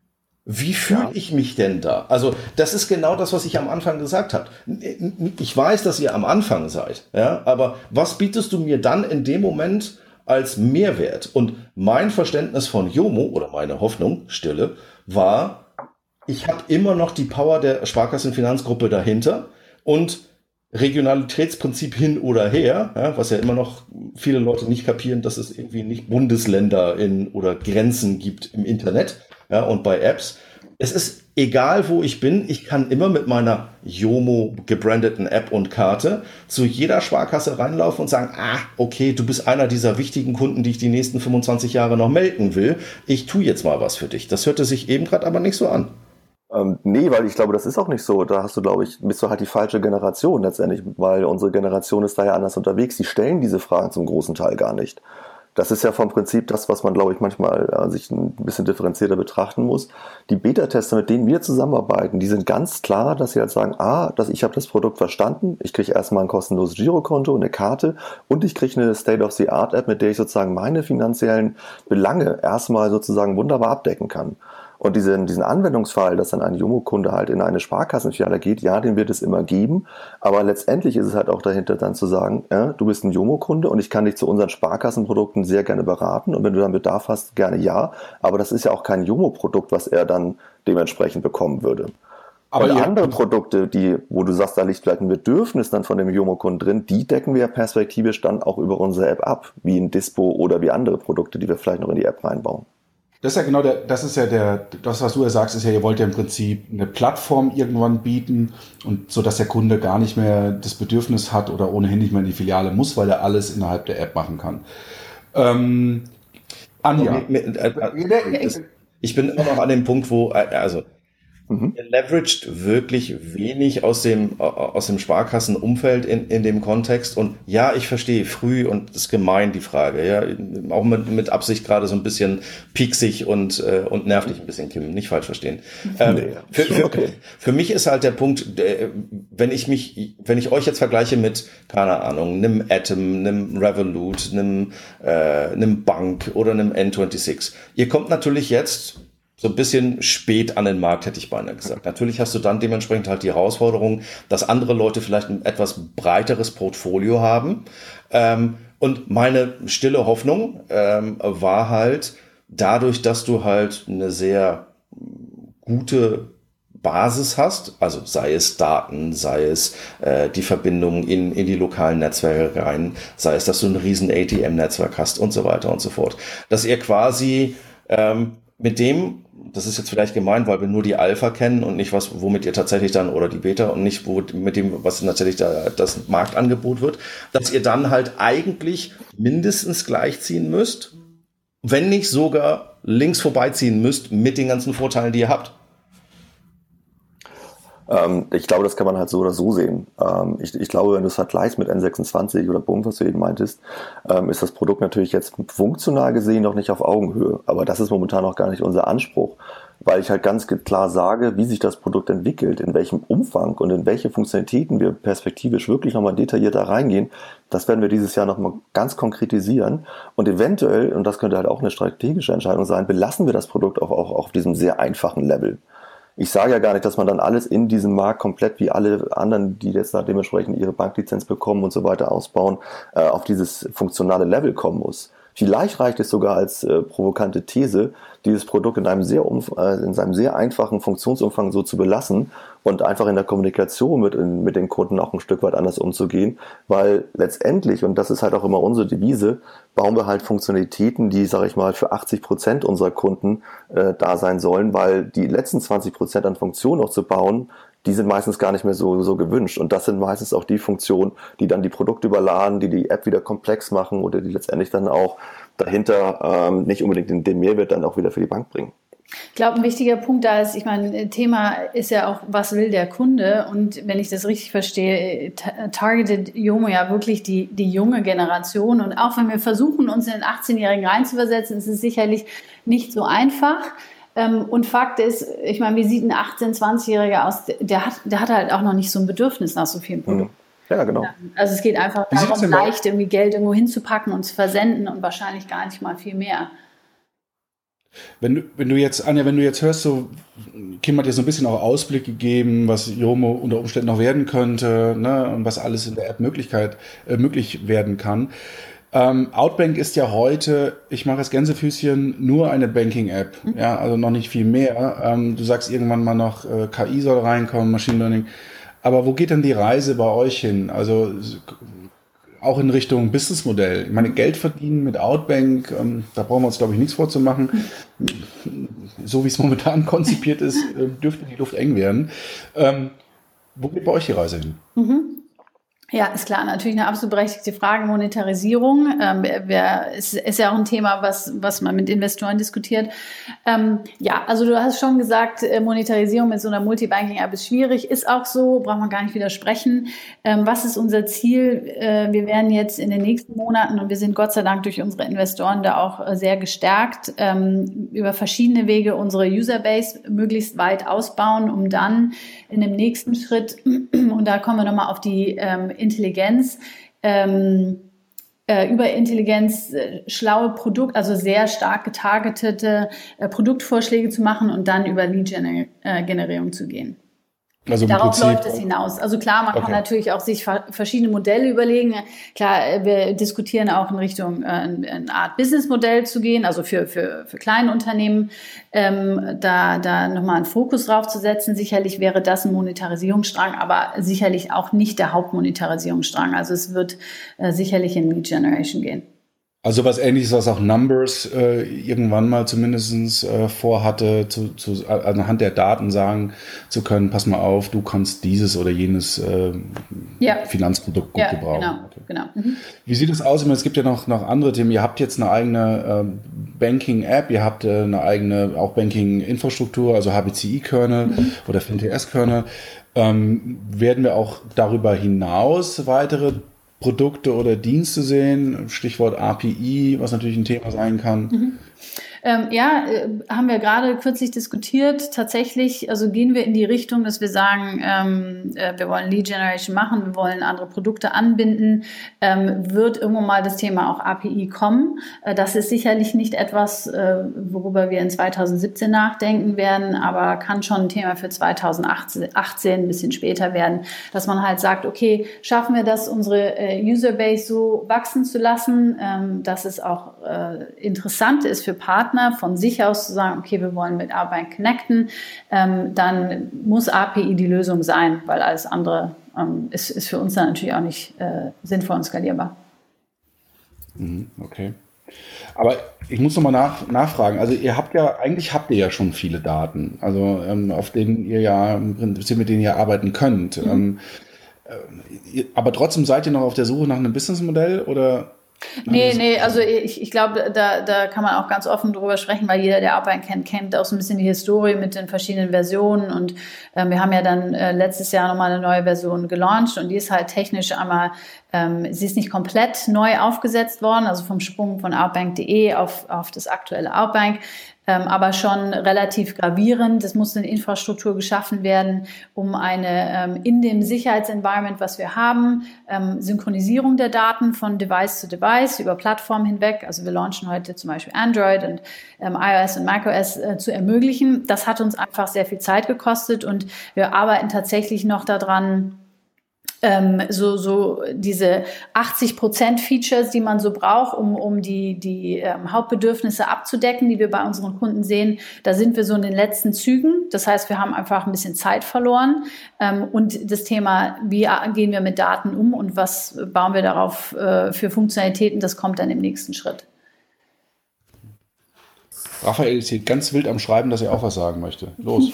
Wie fühle ja. ich mich denn da? Also das ist genau das, was ich am Anfang gesagt habe. Ich weiß, dass ihr am Anfang seid, ja, aber was bietest du mir dann in dem Moment als Mehrwert? Und mein Verständnis von Yomo oder meine Hoffnung, Stille, war, ich habe immer noch die Power der Sparkassenfinanzgruppe dahinter und Regionalitätsprinzip hin oder her, ja, was ja immer noch viele Leute nicht kapieren, dass es irgendwie nicht Bundesländer in oder Grenzen gibt im Internet, ja, und bei Apps. Es ist egal, wo ich bin, ich kann immer mit meiner Yomo gebrandeten App und Karte zu jeder Sparkasse reinlaufen und sagen, ah, okay, du bist einer dieser wichtigen Kunden, die ich die nächsten fünfundzwanzig Jahre noch melken will. Ich tue jetzt mal was für dich. Das hörte sich eben gerade aber nicht so an. Ähm, nee, weil ich glaube, das ist auch nicht so. Da hast du, glaube ich, bist du halt die falsche Generation letztendlich, weil unsere Generation ist da ja anders unterwegs. Die stellen diese Fragen zum großen Teil gar nicht. Das ist ja vom Prinzip das, was man, glaube ich, manchmal äh, sich ein bisschen differenzierter betrachten muss. Die Beta-Tester, mit denen wir zusammenarbeiten, die sind ganz klar, dass sie halt sagen, ah, dass ich habe das Produkt verstanden, ich kriege erstmal ein kostenloses Girokonto, eine Karte und ich kriege eine State-of-the-Art-App, mit der ich sozusagen meine finanziellen Belange erstmal sozusagen wunderbar abdecken kann. Und diesen, diesen Anwendungsfall, dass dann ein Yomo-Kunde halt in eine Sparkassenfiliale geht, ja, den wird es immer geben. Aber letztendlich ist es halt auch dahinter dann zu sagen, ja, du bist ein Yomo-Kunde und ich kann dich zu unseren Sparkassenprodukten sehr gerne beraten. Und wenn du dann Bedarf hast, gerne ja. Aber das ist ja auch kein Yomo-Produkt, was er dann dementsprechend bekommen würde. Aber und andere Produkte, die, wo du sagst, da liegt vielleicht ein Bedürfnis dann von dem Yomo-Kunden drin, die decken wir perspektivisch dann auch über unsere App ab, wie ein Dispo oder wie andere Produkte, die wir vielleicht noch in die App reinbauen. Das ist ja genau der, das ist ja der, das, was du ja sagst, ist ja, ihr wollt ja im Prinzip eine Plattform irgendwann bieten und so, dass der Kunde gar nicht mehr das Bedürfnis hat oder ohnehin nicht mehr in die Filiale muss, weil er alles innerhalb der App machen kann. Ähm, Anja. Ich bin immer noch an dem Punkt, wo, also, Mhm. Ihr leveraged wirklich wenig aus dem, aus dem Sparkassenumfeld in, in dem Kontext. Und ja, ich verstehe früh und das ist gemein, die Frage. Ja, auch mit, mit Absicht gerade so ein bisschen pieksig und, äh, und nervlich ein bisschen, Kim. Nicht falsch verstehen. Ähm, nee, für, für, okay. für mich ist halt der Punkt, äh, wenn ich mich, wenn ich euch jetzt vergleiche mit, keine Ahnung, einem Atom, einem Revolut, einem, äh, einem Bank oder einem N sechsundzwanzig. Ihr kommt natürlich jetzt so ein bisschen spät an den Markt, hätte ich beinahe gesagt. Natürlich hast du dann dementsprechend halt die Herausforderung, dass andere Leute vielleicht ein etwas breiteres Portfolio haben. Ähm, und meine stille Hoffnung ähm, war halt, dadurch, dass du halt eine sehr gute Basis hast, also sei es Daten, sei es äh, die Verbindung in, in die lokalen Netzwerke rein, sei es, dass du ein riesen A T M-Netzwerk hast und so weiter und so fort. Dass ihr quasi ähm, mit dem, das ist jetzt vielleicht gemein, weil wir nur die Alpha kennen und nicht was, womit ihr tatsächlich dann, oder die Beta und nicht wo, mit dem, was tatsächlich da das Marktangebot wird, dass ihr dann halt eigentlich mindestens gleichziehen müsst, wenn nicht sogar links vorbeiziehen müsst mit den ganzen Vorteilen, die ihr habt. Ähm, ich glaube, das kann man halt so oder so sehen. Ähm, ich, ich glaube, wenn du es vergleichst mit N sechsundzwanzig oder Bund, was du eben meintest, ähm, ist das Produkt natürlich jetzt funktional gesehen noch nicht auf Augenhöhe. Aber das ist momentan noch gar nicht unser Anspruch, weil ich halt ganz klar sage, wie sich das Produkt entwickelt, in welchem Umfang und in welche Funktionalitäten wir perspektivisch wirklich nochmal detaillierter reingehen. Das werden wir dieses Jahr nochmal ganz konkretisieren. Und eventuell, und das könnte halt auch eine strategische Entscheidung sein, belassen wir das Produkt auch, auch auf diesem sehr einfachen Level. Ich sage ja gar nicht, dass man dann alles in diesem Markt komplett wie alle anderen, die jetzt da dementsprechend ihre Banklizenz bekommen und so weiter ausbauen, äh, auf dieses funktionale Level kommen muss. Vielleicht reicht es sogar als äh, provokante These, dieses Produkt in einem sehr umf- äh, in seinem sehr einfachen Funktionsumfang so zu belassen und einfach in der Kommunikation mit, in, mit den Kunden auch ein Stück weit anders umzugehen, weil letztendlich, und das ist halt auch immer unsere Devise, bauen wir halt Funktionalitäten, die, sage ich mal, für achtzig Prozent unserer Kunden äh, da sein sollen, weil die letzten zwanzig Prozent an Funktionen noch zu bauen, die sind meistens gar nicht mehr so, so gewünscht. Und das sind meistens auch die Funktionen, die dann die Produkte überladen, die die App wieder komplex machen oder die letztendlich dann auch dahinter ähm, nicht unbedingt den, den Mehrwert dann auch wieder für die Bank bringen. Ich glaube, ein wichtiger Punkt da ist, ich meine, Thema ist ja auch, was will der Kunde? Und wenn ich das richtig verstehe, targetet Yomo ja wirklich die, die junge Generation. Und auch wenn wir versuchen, uns in den achtzehnjährigen reinzuversetzen, ist es sicherlich nicht so einfach. Und Fakt ist, ich meine, wie sieht ein achtzehn-, zwanzigjähriger aus? Der hat, der hat halt auch noch nicht so ein Bedürfnis nach so vielen Produkten. Ja, genau. Also es geht einfach darum, leicht irgendwie Geld irgendwo hinzupacken und zu versenden und wahrscheinlich gar nicht mal viel mehr. Wenn du, wenn du jetzt, Anja, wenn du jetzt hörst, so, Kim hat dir so ein bisschen auch Ausblick gegeben, was Yomo unter Umständen noch werden könnte, ne, und was alles in der App Möglichkeit, äh, möglich werden kann. Ähm, Outbank ist ja heute, ich mache das Gänsefüßchen, nur eine Banking-App, mhm. ja, also noch nicht viel mehr. Ähm, du sagst irgendwann mal noch, äh, K I soll reinkommen, Machine Learning. Aber wo geht denn die Reise bei euch hin? Also auch in Richtung Businessmodell. Ich meine, Geld verdienen mit Outbank, ähm, da brauchen wir uns, glaube ich, nichts vorzumachen. So wie es momentan konzipiert ist, äh, dürfte die Luft eng werden. Ähm, wo geht bei euch die Reise hin? Mhm. Ja, ist klar, natürlich eine absolut berechtigte Frage, Monetarisierung. Ähm, wer, ist, ist ja auch ein Thema, was, was man mit Investoren diskutiert. Ähm, ja, also du hast schon gesagt, Monetarisierung mit so einer Multibanking-App ist schwierig, ist auch so, braucht man gar nicht widersprechen. Ähm, was ist unser Ziel? Äh, wir werden jetzt in den nächsten Monaten, und wir sind Gott sei Dank durch unsere Investoren da auch äh, sehr gestärkt, ähm, über verschiedene Wege unsere Userbase möglichst weit ausbauen, um dann in dem nächsten Schritt, und da kommen wir nochmal auf die ähm, Intelligenz, ähm, äh, über Intelligenz äh, schlaue Produkt, also sehr stark getargetete äh, Produktvorschläge zu machen und dann über Lead-Generierung zu gehen. Also Darauf Prinzip, läuft es hinaus. Also klar, man okay. kann natürlich auch sich verschiedene Modelle überlegen. Klar, wir diskutieren auch in Richtung äh, eine Art Businessmodell zu gehen, also für für für kleine Unternehmen, ähm, da da nochmal einen Fokus drauf zu setzen. Sicherlich wäre das ein Monetarisierungsstrang, aber sicherlich auch nicht der Hauptmonetarisierungsstrang. Also es wird äh, sicherlich in Lead Generation gehen. Also was Ähnliches, was auch Numbers äh, irgendwann mal zumindest äh, vorhatte, zu, zu, anhand der Daten sagen zu können, pass mal auf, du kannst dieses oder jenes äh, ja. Finanzprodukt gut ja, gebrauchen. Genau, okay. genau. Mhm. Wie sieht es aus? Ich meine, es gibt ja noch, noch andere Themen. Ihr habt jetzt eine eigene äh, Banking-App, ihr habt äh, eine eigene auch Banking-Infrastruktur, also H B C I-Kernel mhm. oder F N T S-Kernel. Ähm, werden wir auch darüber hinaus weitere Produkte oder Dienste sehen, Stichwort A P I, was natürlich ein Thema sein kann. Mhm. Ähm, ja, äh, haben wir gerade kürzlich diskutiert. Tatsächlich, also gehen wir in die Richtung, dass wir sagen, ähm, äh, wir wollen Lead Generation machen, wir wollen andere Produkte anbinden, ähm, wird irgendwann mal das Thema auch A P I kommen. Äh, das ist sicherlich nicht etwas, äh, worüber wir in zweitausendsiebzehn nachdenken werden, aber kann schon ein Thema für zweitausendachtzehn, ein bisschen später werden, dass man halt sagt, okay, schaffen wir das, unsere äh, Userbase so wachsen zu lassen, ähm, dass es auch äh, interessant ist für Partner, von sich aus zu sagen, okay, wir wollen mit Outbank connecten, ähm, dann muss A P I die Lösung sein, weil alles andere ähm, ist, ist für uns dann natürlich auch nicht äh, sinnvoll und skalierbar. Okay. Aber ich muss nochmal nach, nachfragen. Also ihr habt ja, eigentlich habt ihr ja schon viele Daten, also ähm, auf denen ihr ja, mit denen ihr arbeiten könnt. Mhm. Ähm, äh, aber trotzdem seid ihr noch auf der Suche nach einem Businessmodell oder? Nee, nee, also ich, ich glaube, da, da kann man auch ganz offen drüber sprechen, weil jeder, der Outbank kennt, kennt auch so ein bisschen die Historie mit den verschiedenen Versionen und äh, wir haben ja dann äh, letztes Jahr nochmal eine neue Version gelauncht und die ist halt technisch einmal, ähm, sie ist nicht komplett neu aufgesetzt worden, also vom Sprung von outbank punkt de auf, auf das aktuelle Outbank, ähm, aber schon relativ gravierend. Es muss eine Infrastruktur geschaffen werden, um eine ähm, in dem Sicherheitsenvironment, was wir haben, ähm, Synchronisierung der Daten von Device zu Device über Plattformen hinweg. Also wir launchen heute zum Beispiel Android und ähm, iOS und macOS äh, zu ermöglichen. Das hat uns einfach sehr viel Zeit gekostet und wir arbeiten tatsächlich noch daran, Ähm, so, so diese achtzig Prozent Features, die man so braucht, um, um die, die ähm, Hauptbedürfnisse abzudecken, die wir bei unseren Kunden sehen. Da sind wir so in den letzten Zügen. Das heißt, wir haben einfach ein bisschen Zeit verloren. Ähm, und das Thema, wie gehen wir mit Daten um und was bauen wir darauf äh, für Funktionalitäten, das kommt dann im nächsten Schritt. Raphael ist hier ganz wild am Schreiben, dass er auch was sagen möchte. Los.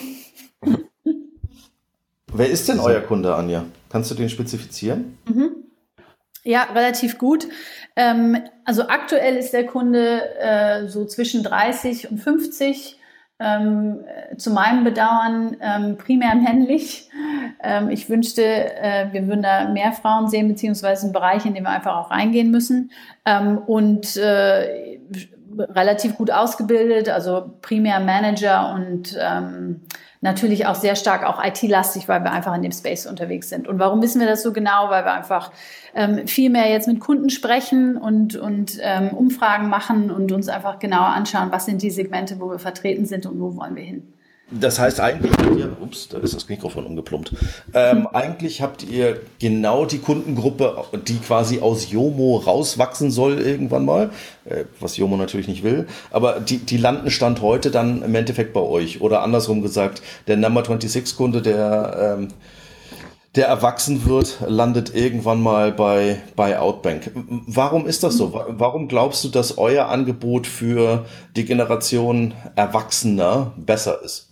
Wer ist denn euer Kunde, Anja? Kannst du den spezifizieren? Mhm. Ja, relativ gut. Ähm, also aktuell ist der Kunde äh, so zwischen dreißig und fünfzig. Ähm, zu meinem Bedauern ähm, primär männlich. Ähm, ich wünschte, äh, wir würden da mehr Frauen sehen, beziehungsweise einen Bereich, in dem wir einfach auch reingehen müssen. Ähm, und äh, relativ gut ausgebildet, also primär Manager und ähm, natürlich auch sehr stark auch I T-lastig, weil wir einfach in dem Space unterwegs sind. Und warum wissen wir das so genau? Weil wir einfach ähm, viel mehr jetzt mit Kunden sprechen und, und ähm, Umfragen machen und uns einfach genauer anschauen, was sind die Segmente, wo wir vertreten sind und wo wollen wir hin. Das heißt eigentlich, ihr, ups, da ist das Mikrofon umgeplumpt. Ähm, hm. Eigentlich habt ihr genau die Kundengruppe, die quasi aus Yomo rauswachsen soll irgendwann mal, äh, was Yomo natürlich nicht will, aber die, die landen Stand heute dann im Endeffekt bei euch. Oder andersrum gesagt, der Number sechsundzwanzig-Kunde, der, ähm, der erwachsen wird, landet irgendwann mal bei, bei Outbank. Warum ist das so? Warum glaubst du, dass euer Angebot für die Generation Erwachsener besser ist?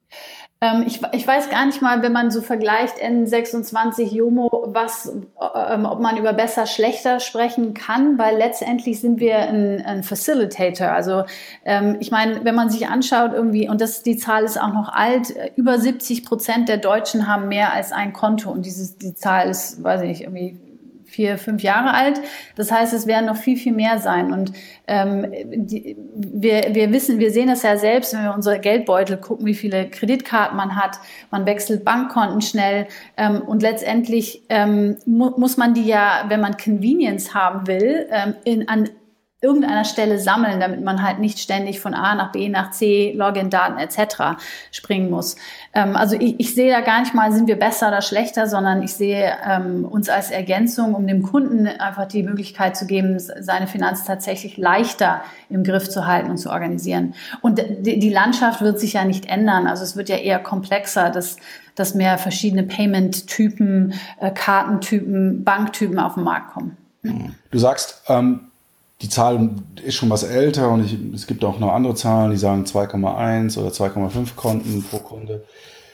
Ähm, ich, ich weiß gar nicht mal, wenn man so vergleicht N sechsundzwanzig, Jomo, was, ähm, ob man über besser, schlechter sprechen kann, weil letztendlich sind wir ein, ein Facilitator. Also ähm, ich meine, wenn man sich anschaut irgendwie, und das, die Zahl ist auch noch alt, über siebzig Prozent der Deutschen haben mehr als ein Konto und dieses, die Zahl ist, weiß ich nicht, irgendwie vier, fünf Jahre alt. Das heißt, es werden noch viel, viel mehr sein. Und ähm, die, wir, wir wissen, wir sehen das ja selbst, wenn wir unsere Geldbeutel gucken, wie viele Kreditkarten man hat. Man wechselt Bankkonten schnell. Ähm, und letztendlich ähm, mu- muss man die ja, wenn man Convenience haben will, ähm, in, an irgendeiner Stelle sammeln, damit man halt nicht ständig von A nach B nach C, Login-Daten et cetera springen muss. Ähm, also ich, ich sehe da gar nicht mal, sind wir besser oder schlechter, sondern ich sehe ähm, uns als Ergänzung, um dem Kunden einfach die Möglichkeit zu geben, seine Finanzen tatsächlich leichter im Griff zu halten und zu organisieren. Und die, die Landschaft wird sich ja nicht ändern. Also es wird ja eher komplexer, dass, dass mehr verschiedene Payment-Typen, äh, Kartentypen, Banktypen auf den Markt kommen. Du sagst, ähm, die Zahl ist schon was älter und ich, es gibt auch noch andere Zahlen, die sagen zwei Komma eins oder zwei Komma fünf Konten pro Kunde.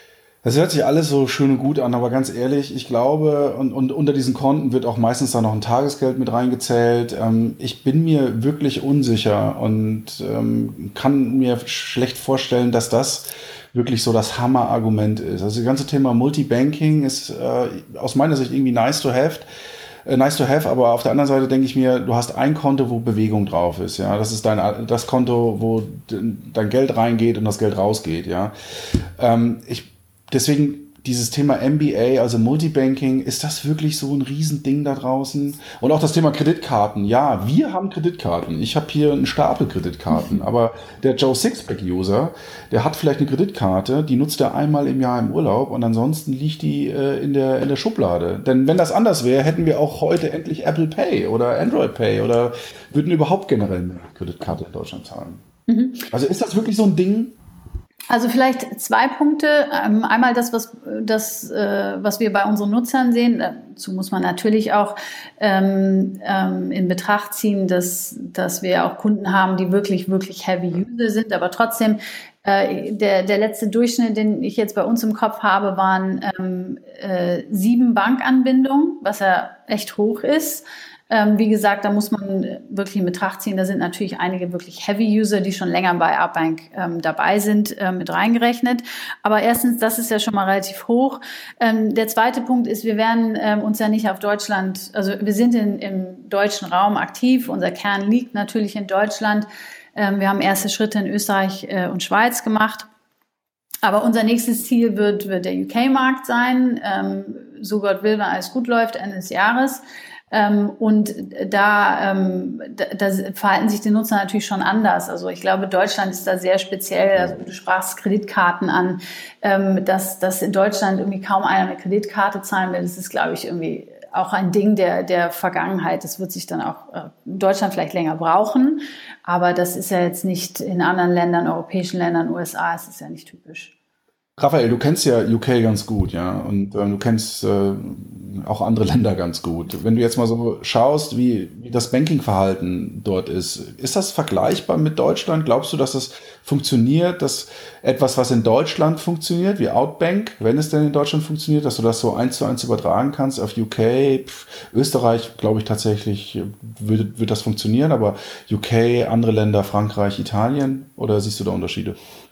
Das hört sich alles so schön und gut an, aber ganz ehrlich, ich glaube, und, und unter diesen Konten wird auch meistens da noch ein Tagesgeld mit reingezählt. Ähm, ich bin mir wirklich unsicher und ähm, kann mir schlecht vorstellen, dass das wirklich so das Hammerargument ist. Also das ganze Thema Multibanking ist äh, aus meiner Sicht irgendwie nice to have. Nice to have, aber auf der anderen Seite denke ich mir, du hast ein Konto, wo Bewegung drauf ist, ja. Das ist dein, das Konto, wo dein Geld reingeht und das Geld rausgeht, ja. Ähm, ich, deswegen dieses Thema M B A, also Multibanking, ist das wirklich so ein Riesending da draußen? Und auch das Thema Kreditkarten. Ja, wir haben Kreditkarten. Ich habe hier einen Stapel Kreditkarten, aber der Joe Sixpack-User, der hat vielleicht eine Kreditkarte, die nutzt er einmal im Jahr im Urlaub und ansonsten liegt die äh, in der in der Schublade. Denn wenn das anders wäre, hätten wir auch heute endlich Apple Pay oder Android Pay oder würden überhaupt generell eine Kreditkarte in Deutschland zahlen. Mhm. Also ist das wirklich so ein Ding? Also vielleicht zwei Punkte. Einmal das, was, das, was wir bei unseren Nutzern sehen. Dazu muss man natürlich auch ähm, in Betracht ziehen, dass, dass wir auch Kunden haben, die wirklich, wirklich Heavy User sind. Aber trotzdem, äh, der, der letzte Durchschnitt, den ich jetzt bei uns im Kopf habe, waren ähm, äh, sieben Bankanbindungen, was ja echt hoch ist. Ähm, wie gesagt, da muss man wirklich in Betracht ziehen, da sind natürlich einige wirklich Heavy-User, die schon länger bei Outbank ähm, dabei sind, ähm, mit reingerechnet. Aber erstens, das ist ja schon mal relativ hoch. Ähm, der zweite Punkt ist, wir werden ähm, uns ja nicht auf Deutschland, also wir sind in, im deutschen Raum aktiv, unser Kern liegt natürlich in Deutschland. Ähm, wir haben erste Schritte in Österreich äh, und Schweiz gemacht. Aber unser nächstes Ziel wird, wird der U K-Markt sein, ähm, so Gott will, wenn alles gut läuft, Ende des Jahres. Ähm, und da, ähm, da, da verhalten sich die Nutzer natürlich schon anders. Also ich glaube, Deutschland ist da sehr speziell. Also du sprachst Kreditkarten an, ähm, dass, dass in Deutschland irgendwie kaum einer eine Kreditkarte zahlen will. Das ist, glaube ich, irgendwie auch ein Ding der, der Vergangenheit. Das wird sich dann auch äh, in Deutschland vielleicht länger brauchen. Aber das ist ja jetzt nicht in anderen Ländern, europäischen Ländern, U S A, ist es ja nicht typisch. Raphael, du kennst ja U K ganz gut, ja, und äh, du kennst äh, auch andere Länder ganz gut. Wenn du jetzt mal so schaust, wie, wie das Bankingverhalten dort ist, ist das vergleichbar mit Deutschland? Glaubst du, dass das funktioniert, dass etwas, was in Deutschland funktioniert, wie Outbank, wenn es denn in Deutschland funktioniert, dass du das so eins zu eins übertragen kannst auf U K, Pff, Österreich, glaube ich tatsächlich, wird, wird das funktionieren, aber U K, andere Länder, Frankreich, Italien, oder siehst du da Unterschiede?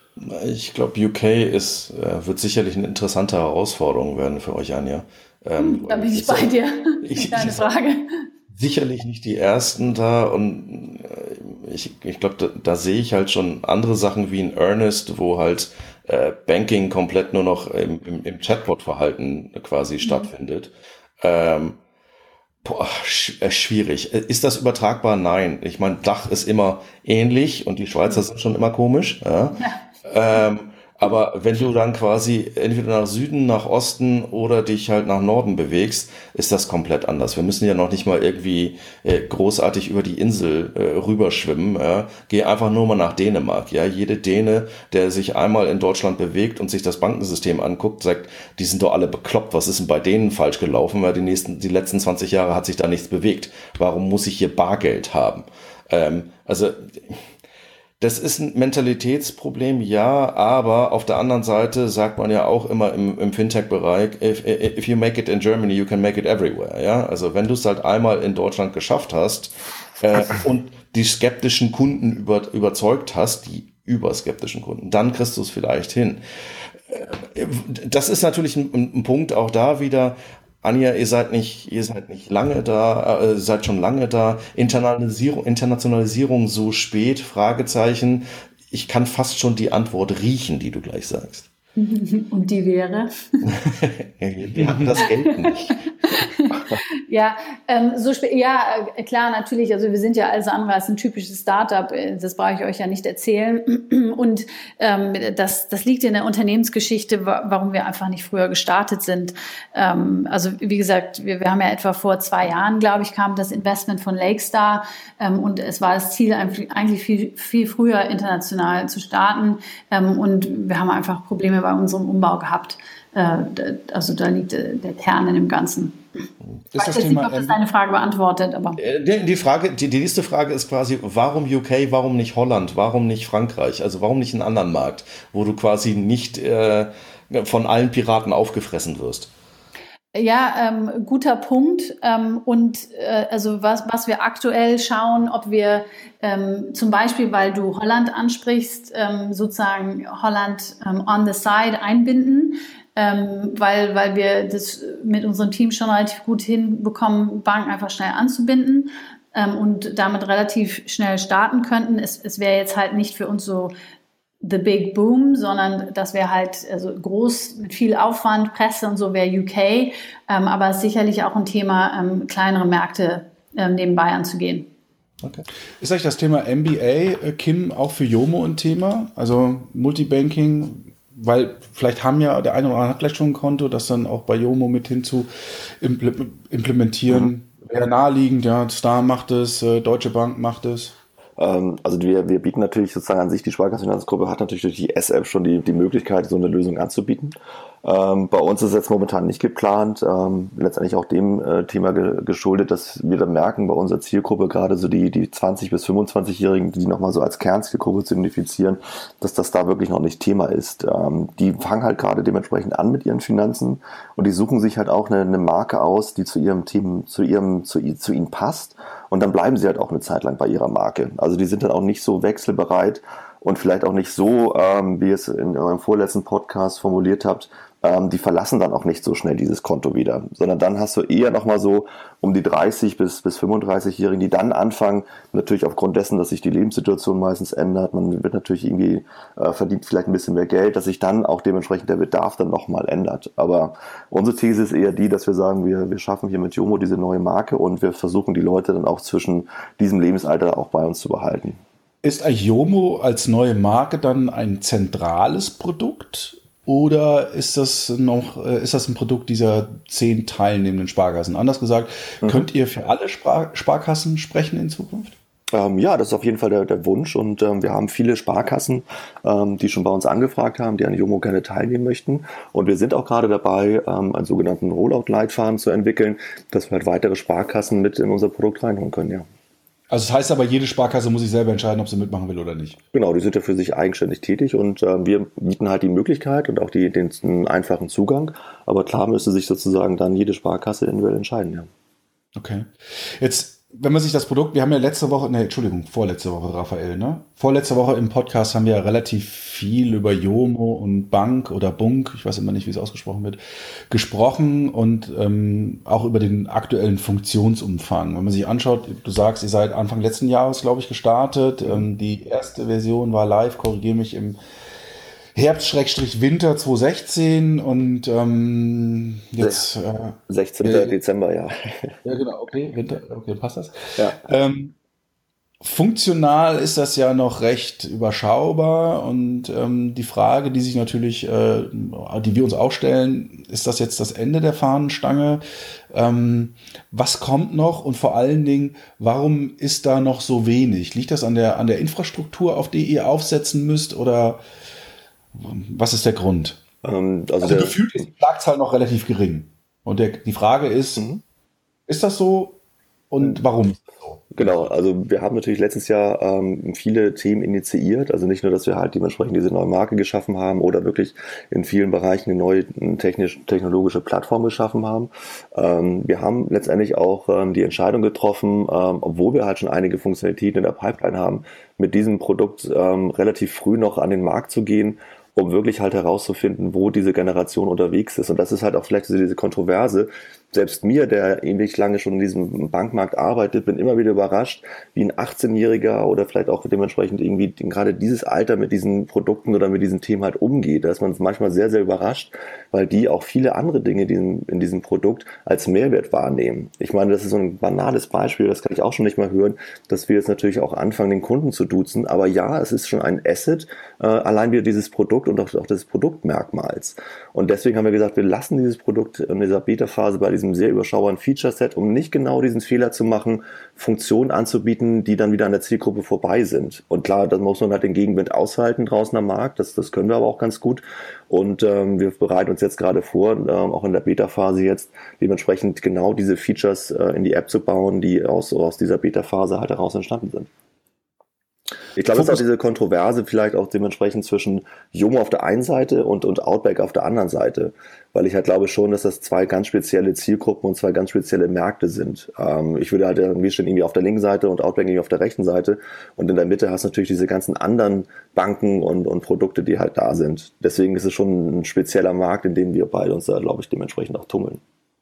Ich glaube, U K ist, äh, wird sicherlich eine interessante Herausforderung werden für euch, Anja. Ähm, da bin ich bei dir. Ich, Keine Frage. Sicherlich nicht die ersten da und äh, ich, ich glaube, da, da sehe ich halt schon andere Sachen wie in Earnest, wo halt äh, Banking komplett nur noch im, im, im Chatbot-Verhalten quasi mhm. stattfindet. Ähm, Boah, sch- äh, schwierig. Ist das übertragbar? Nein. Ich meine, Dach ist immer ähnlich und die Schweizer sind schon immer komisch. Ja. Ja. Ähm, Aber wenn du dann quasi entweder nach Süden, nach Osten oder dich halt nach Norden bewegst, ist das komplett anders. Wir müssen ja noch nicht mal irgendwie äh, großartig über die Insel äh, rüberschwimmen. Ja. Geh einfach nur mal nach Dänemark. Ja, jede Däne, der sich einmal in Deutschland bewegt und sich das Bankensystem anguckt, sagt, die sind doch alle bekloppt. Was ist denn bei denen falsch gelaufen? Weil die nächsten, die letzten zwanzig Jahre hat sich da nichts bewegt. Warum muss ich hier Bargeld haben? Ähm, also das ist ein Mentalitätsproblem, ja, aber auf der anderen Seite sagt man ja auch immer im, im Fintech-Bereich, if, if you make it in Germany, you can make it everywhere, ja. Also wenn du es halt einmal in Deutschland geschafft hast äh, und die skeptischen Kunden über, überzeugt hast, die überskeptischen Kunden, dann kriegst du es vielleicht hin. Das ist natürlich ein, ein Punkt auch da wieder. Anja, ihr seid nicht, ihr seid nicht lange da, äh, seid schon lange da. Internationalisierung, Internationalisierung so spät? Fragezeichen. Ich kann fast schon die Antwort riechen, die du gleich sagst. Und die wäre? Wir haben das Geld nicht. Ja, ähm, so spät, ja, äh, klar, natürlich. Also wir sind ja alles andere als ein typisches Startup. Das brauche ich euch ja nicht erzählen. Und ähm, das, das liegt in der Unternehmensgeschichte, warum wir einfach nicht früher gestartet sind. Ähm, also wie gesagt, wir, wir haben ja etwa vor zwei Jahren, glaube ich, kam das Investment von Lakestar. Ähm, und es war das Ziel, eigentlich viel, viel früher international zu starten. Ähm, und wir haben einfach Probleme bei unserem Umbau gehabt. Äh, also da liegt der Kern in dem Ganzen. Ich weiß jetzt nicht, ob das deine Frage beantwortet, aber. Die, die Frage, die, die nächste Frage ist quasi, warum U K, warum nicht Holland, warum nicht Frankreich? Also warum nicht einen anderen Markt, wo du quasi nicht äh, von allen Piraten aufgefressen wirst? Ja, ähm, guter Punkt. Ähm, und äh, also was, was wir aktuell schauen, ob wir ähm, zum Beispiel, weil du Holland ansprichst, ähm, sozusagen Holland ähm, on the side einbinden. Ähm, weil, weil wir das mit unserem Team schon relativ gut hinbekommen, Banken einfach schnell anzubinden ähm, und damit relativ schnell starten könnten. Es, es wäre jetzt halt nicht für uns so the big boom, sondern das wäre halt also groß mit viel Aufwand, Presse und so wäre U K, ähm, aber es ist sicherlich auch ein Thema, ähm, kleinere Märkte ähm, nebenbei anzugehen. Okay. Ist eigentlich das Thema M B A, Kim, auch für Yomo ein Thema? Also Multibanking? Weil vielleicht haben ja, der eine oder andere hat vielleicht schon ein Konto, das dann auch bei Yomo mit hin zu implementieren. Mhm. Wäre naheliegend, ja, Star macht es, Deutsche Bank macht es. Ähm, also wir, wir bieten natürlich sozusagen an sich, die Sparkassenfinanzgruppe hat natürlich durch die S-App schon die, die Möglichkeit, so eine Lösung anzubieten. Ähm, bei uns ist jetzt momentan nicht geplant, ähm, letztendlich auch dem äh, Thema ge- geschuldet, dass wir dann merken, bei unserer Zielgruppe, gerade so die, die zwanzig- bis fünfundzwanzig-Jährigen, die nochmal so als Kernzielgruppe zu identifizieren, dass das da wirklich noch nicht Thema ist. Ähm, die fangen halt gerade dementsprechend an mit ihren Finanzen und die suchen sich halt auch eine, eine Marke aus, die zu ihrem Team, zu ihrem, zu, zu ihnen passt und dann bleiben sie halt auch eine Zeit lang bei ihrer Marke. Also die sind dann auch nicht so wechselbereit und vielleicht auch nicht so, ähm, wie ihr es in eurem vorletzten Podcast formuliert habt, ähm, die verlassen dann auch nicht so schnell dieses Konto wieder, sondern dann hast du eher nochmal so um die dreißig bis, bis fünfunddreißig-Jährigen, die dann anfangen, natürlich aufgrund dessen, dass sich die Lebenssituation meistens ändert, man wird natürlich irgendwie, äh, verdient vielleicht ein bisschen mehr Geld, dass sich dann auch dementsprechend der Bedarf dann nochmal ändert. Aber unsere These ist eher die, dass wir sagen, wir, wir schaffen hier mit Yomo diese neue Marke und wir versuchen die Leute dann auch zwischen diesem Lebensalter auch bei uns zu behalten. Ist Yomo als neue Marke dann ein zentrales Produkt oder ist das noch ist das ein Produkt dieser zehn teilnehmenden Sparkassen? Anders gesagt, mhm. könnt ihr für alle Spar- Sparkassen sprechen in Zukunft? Ähm, ja, das ist auf jeden Fall der, der Wunsch und ähm, wir haben viele Sparkassen, ähm, die schon bei uns angefragt haben, die an Yomo gerne teilnehmen möchten und wir sind auch gerade dabei, ähm, einen sogenannten Rollout-Leitfaden zu entwickeln, dass wir halt weitere Sparkassen mit in unser Produkt reinholen können, ja. Also das heißt aber, jede Sparkasse muss sich selber entscheiden, ob sie mitmachen will oder nicht. Genau, die sind ja für sich eigenständig tätig und äh, wir bieten halt die Möglichkeit und auch die, den, den einfachen Zugang. Aber klar müsste sich sozusagen dann jede Sparkasse individuell entscheiden, ja. Okay. Jetzt, wenn man sich das Produkt, wir haben ja letzte Woche, ne, Entschuldigung, vorletzte Woche, Raphael, ne? Vorletzte Woche im Podcast haben wir ja relativ viel über Yomo und Bank oder Bunk, ich weiß immer nicht, wie es ausgesprochen wird, gesprochen und ähm, auch über den aktuellen Funktionsumfang. Wenn man sich anschaut, du sagst, ihr seid Anfang letzten Jahres, glaube ich, gestartet. Ähm, die erste Version war live, korrigiere mich, im Herbst-Winter zwanzig sechzehn und ähm, jetzt äh, sechzehnten Dezember, ja. Ja, genau, okay, Winter, okay, passt das. Ja. Ähm, funktional ist das ja noch recht überschaubar und ähm, die Frage, die sich natürlich, äh, die wir uns auch stellen, ist das jetzt das Ende der Fahnenstange? Ähm, was kommt noch und vor allen Dingen, warum ist da noch so wenig? Liegt das an der, an der Infrastruktur, auf die ihr aufsetzen müsst oder was ist der Grund? Ähm, also also der, gefühlt ist die Schlagzahl noch relativ gering. Und der, die Frage ist, mhm. ist das so und warum? Genau, also wir haben natürlich letztes Jahr ähm, viele Themen initiiert, also nicht nur, dass wir halt dementsprechend diese neue Marke geschaffen haben oder wirklich in vielen Bereichen eine neue technisch, technologische Plattform geschaffen haben. Ähm, wir haben letztendlich auch ähm, die Entscheidung getroffen, ähm, obwohl wir halt schon einige Funktionalitäten in der Pipeline haben, mit diesem Produkt ähm, relativ früh noch an den Markt zu gehen, um wirklich halt herauszufinden, wo diese Generation unterwegs ist. Und das ist halt auch vielleicht so diese Kontroverse. Selbst mir, der ewig lange schon in diesem Bankmarkt arbeitet, bin immer wieder überrascht, wie ein achtzehnjähriger oder vielleicht auch dementsprechend irgendwie gerade dieses Alter mit diesen Produkten oder mit diesen Themen halt umgeht. Da ist man manchmal sehr, sehr überrascht, weil die auch viele andere Dinge in diesem Produkt als Mehrwert wahrnehmen. Ich meine, das ist so ein banales Beispiel, das kann ich auch schon nicht mal hören, dass wir jetzt natürlich auch anfangen, den Kunden zu duzen. Aber ja, es ist schon ein Asset, äh, allein wieder dieses Produkt und auch, auch des Produktmerkmals. Und deswegen haben wir gesagt, wir lassen dieses Produkt in dieser Beta-Phase bei diesem sehr überschaubaren Feature-Set, um nicht genau diesen Fehler zu machen, Funktionen anzubieten, die dann wieder an der Zielgruppe vorbei sind. Und klar, da muss man halt den Gegenwind aushalten draußen am Markt, das, das können wir aber auch ganz gut. Und ähm, wir bereiten uns jetzt gerade vor, ähm, auch in der Beta-Phase jetzt, dementsprechend genau diese Features äh, in die App zu bauen, die aus, aus dieser Beta-Phase halt heraus entstanden sind. Ich glaube, es ist auch diese Kontroverse vielleicht auch dementsprechend zwischen Jomo auf der einen Seite und, und Outback auf der anderen Seite, weil ich halt glaube schon, dass das zwei ganz spezielle Zielgruppen und zwei ganz spezielle Märkte sind. Ähm, ich würde halt irgendwie stehen irgendwie auf der linken Seite und Outback irgendwie auf der rechten Seite und in der Mitte hast du natürlich diese ganzen anderen Banken und, und Produkte, die halt da sind. Deswegen ist es schon ein spezieller Markt, in dem wir beide uns da, glaube ich, dementsprechend auch tummeln.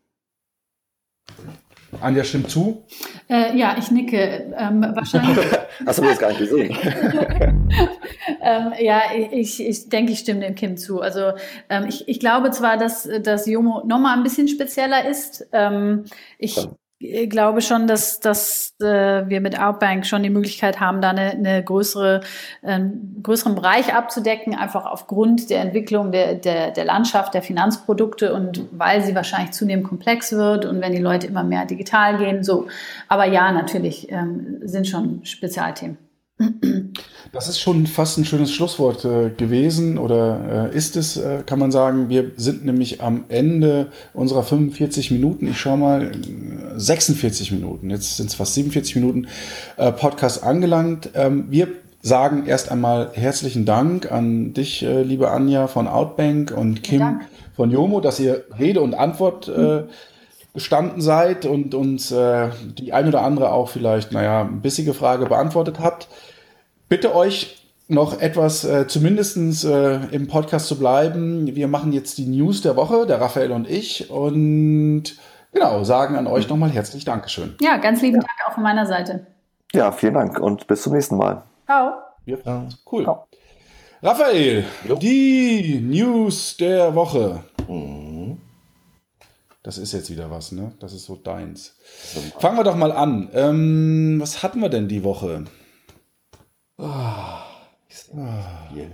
Anja stimmt zu? Äh, ja, ich nicke. Ähm, wahrscheinlich. Hast du das gar nicht gesehen? ähm, ja, ich, ich denke, ich stimme dem Kim zu. Also ähm, ich, ich glaube zwar, dass, dass Jomo nochmal ein bisschen spezieller ist. Ähm, ich ja. Ich glaube schon, dass, dass äh, wir mit Outbank schon die Möglichkeit haben, da eine, eine größere, einen größeren Bereich abzudecken, einfach aufgrund der Entwicklung der, der, der Landschaft, der Finanzprodukte und weil sie wahrscheinlich zunehmend komplex wird und wenn die Leute immer mehr digital gehen. So. Aber ja, natürlich ähm, sind schon Spezialthemen. Das ist schon fast ein schönes Schlusswort äh, gewesen oder äh, ist es, äh, kann man sagen. Wir sind nämlich am Ende unserer fünfundvierzig Minuten, ich schaue mal, sechsundvierzig Minuten, jetzt sind es fast siebenundvierzig Minuten äh, Podcast angelangt. Ähm, wir sagen erst einmal herzlichen Dank an dich, äh, liebe Anja von Outbank und Kim ja, von Jomo, dass ihr Rede und Antwort äh, gestanden seid und uns äh, die ein oder andere auch vielleicht, naja, ein bissige Frage beantwortet habt. Bitte euch noch etwas äh, zumindest äh, im Podcast zu bleiben. Wir machen jetzt die News der Woche, der Raphael und ich, und genau, sagen an euch nochmal herzlich Dankeschön. Ja, ganz lieben ja. Dank auch von meiner Seite. Ja, vielen Dank und bis zum nächsten Mal. Ciao. Ja, cool. Ciao. Raphael, jo. Die News der Woche. Mhm. Das ist jetzt wieder was, ne? Das ist so deins. Fangen wir doch mal an. Ähm, was hatten wir denn die Woche? Oh, ich sehe nicht viel.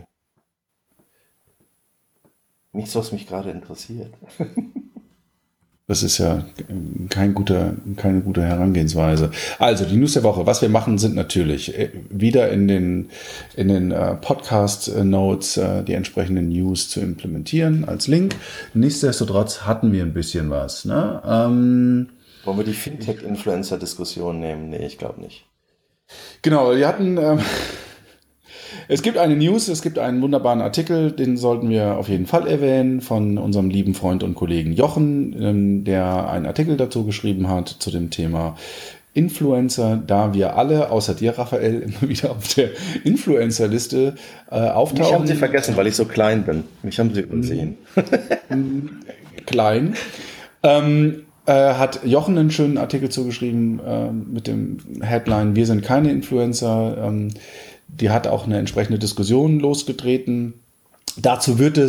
Nichts, was mich gerade interessiert. Das ist ja kein guter, keine gute Herangehensweise. Also, die News der Woche. Was wir machen, sind natürlich wieder in den, in den uh, Podcast-Notes uh, die entsprechenden News zu implementieren als Link. Nichtsdestotrotz hatten wir ein bisschen was. Ne? Ähm, Wollen wir die Fintech-Influencer-Diskussion nehmen? Nee, ich glaube nicht. Genau, wir hatten... Ähm, Es gibt eine News, es gibt einen wunderbaren Artikel, den sollten wir auf jeden Fall erwähnen, von unserem lieben Freund und Kollegen Jochen, der einen Artikel dazu geschrieben hat zu dem Thema Influencer, da wir alle, außer dir, Raphael, immer wieder auf der Influencer-Liste äh, auftauchen. Mich haben sie vergessen, weil ich so klein bin. Mich haben sie übersehen. Klein. Ähm, äh, hat Jochen einen schönen Artikel zugeschrieben äh, mit dem Headline Wir sind keine Influencer. Ähm, Die hat auch eine entsprechende Diskussion losgetreten. Dazu wird es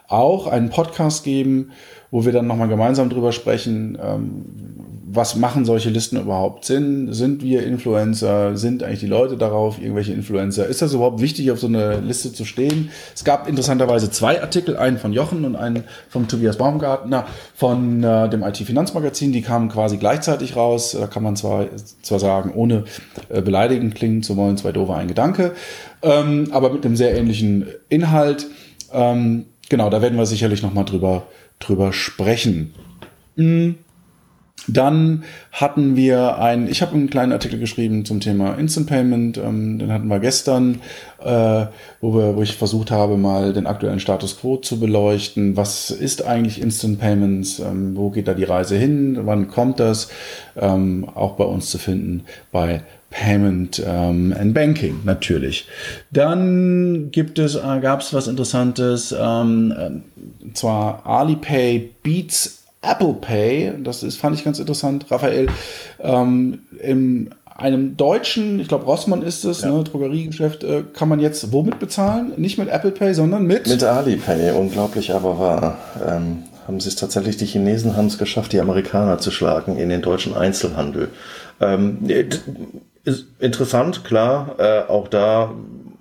auch einen Podcast geben, wo wir dann nochmal gemeinsam drüber sprechen, ähm, was machen solche Listen überhaupt Sinn? Sind wir Influencer? Sind eigentlich die Leute darauf irgendwelche Influencer? Ist das überhaupt wichtig, auf so einer Liste zu stehen? Es gab interessanterweise zwei Artikel, einen von Jochen und einen von Tobias Baumgartner von äh, dem I T-Finanzmagazin. Die kamen quasi gleichzeitig raus. Da kann man zwar, zwar sagen, ohne äh, beleidigend klingen zu wollen, zwei doofe, ein Gedanke, ähm, aber mit einem sehr ähnlichen Inhalt. Ähm, genau, da werden wir sicherlich nochmal drüber, drüber sprechen. Mhm. Dann hatten wir ein, ich habe einen kleinen Artikel geschrieben zum Thema Instant Payment, ähm, den hatten wir gestern, äh, wo, wir, wo ich versucht habe, mal den aktuellen Status Quo zu beleuchten. Was ist eigentlich Instant Payments? Ähm, wo geht da die Reise hin? Wann kommt das? Ähm, auch bei uns zu finden bei Payment ähm, and Banking natürlich. Dann gibt es, äh, gab es was Interessantes, ähm, äh, zwar Alipay beats Apple Pay, das ist, fand ich ganz interessant, Raphael, ähm, in einem deutschen, ich glaube Rossmann ist es, ja. ne, Drogeriegeschäft, äh, kann man jetzt womit bezahlen? Nicht mit Apple Pay, sondern mit? Mit Alipay, unglaublich aber wahr. Ähm, haben sie es tatsächlich, die Chinesen haben es geschafft, die Amerikaner zu schlagen in den deutschen Einzelhandel. Ähm, ist interessant, klar, äh, auch da.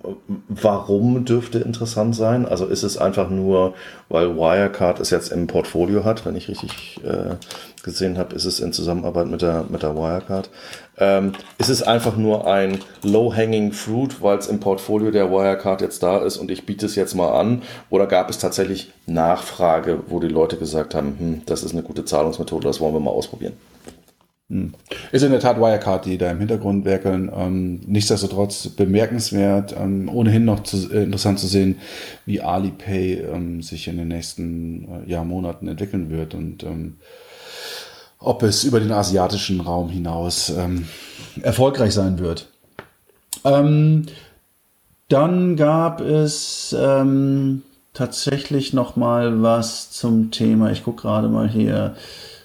Warum dürfte interessant sein? Also ist es einfach nur, weil Wirecard es jetzt im Portfolio hat, wenn ich richtig äh, gesehen habe, ist es in Zusammenarbeit mit der mit der Wirecard. Ähm, ist es einfach nur ein low-hanging fruit, weil es im Portfolio der Wirecard jetzt da ist und ich biete es jetzt mal an? Oder gab es tatsächlich Nachfrage, wo die Leute gesagt haben, hm, das ist eine gute Zahlungsmethode, das wollen wir mal ausprobieren? Ist in der Tat Wirecard, die da im Hintergrund werkeln. Ähm, nichtsdestotrotz bemerkenswert. Ähm, ohnehin noch zu, äh, interessant zu sehen, wie Alipay ähm, sich in den nächsten äh, Jahr, Monaten entwickeln wird und ähm, ob es über den asiatischen Raum hinaus ähm, erfolgreich sein wird. Ähm, dann gab es ähm, tatsächlich noch mal was zum Thema. Ich gucke gerade mal hier.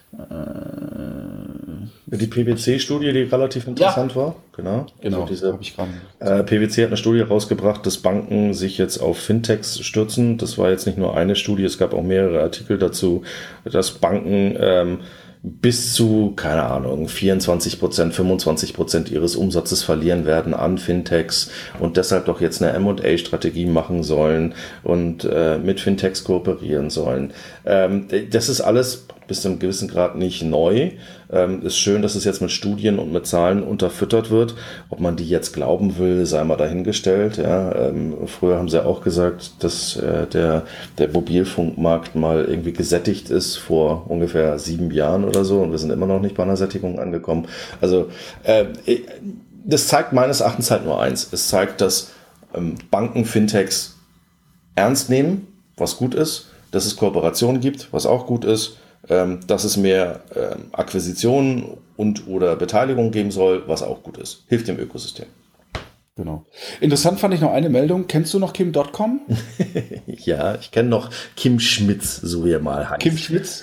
Die P W C-Studie, die relativ interessant ja. war. Genau. Genau, also diese, habe ich gerade. Äh, P W C hat eine Studie rausgebracht, dass Banken sich jetzt auf Fintechs stürzen. Das war jetzt nicht nur eine Studie, es gab auch mehrere Artikel dazu, dass Banken ähm, bis zu, keine Ahnung, vierundzwanzig Prozent, fünfundzwanzig Prozent ihres Umsatzes verlieren werden an Fintechs und deshalb doch jetzt eine M und A-Strategie machen sollen und äh, mit Fintechs kooperieren sollen. Ähm, das ist alles bis zu einem gewissen Grad nicht neu. Ähm, ist schön, dass es jetzt mit Studien und mit Zahlen unterfüttert wird. Ob man die jetzt glauben will, sei mal dahingestellt. Ja, ähm, früher haben sie auch gesagt, dass äh, der, der Mobilfunkmarkt mal irgendwie gesättigt ist vor ungefähr sieben Jahren oder so und wir sind immer noch nicht bei einer Sättigung angekommen. Also äh, das zeigt meines Erachtens halt nur eins. Es zeigt, dass ähm, Banken Fintechs ernst nehmen, was gut ist, dass es Kooperationen gibt, was auch gut ist, dass es mehr ähm, Akquisitionen und oder Beteiligung geben soll, was auch gut ist. Hilft dem Ökosystem. Genau. Interessant fand ich noch eine Meldung. Kennst du noch Kim Punkt com? Ja, ich kenne noch Kim Schmitz, so wie er mal heißt. Kim Schmitz?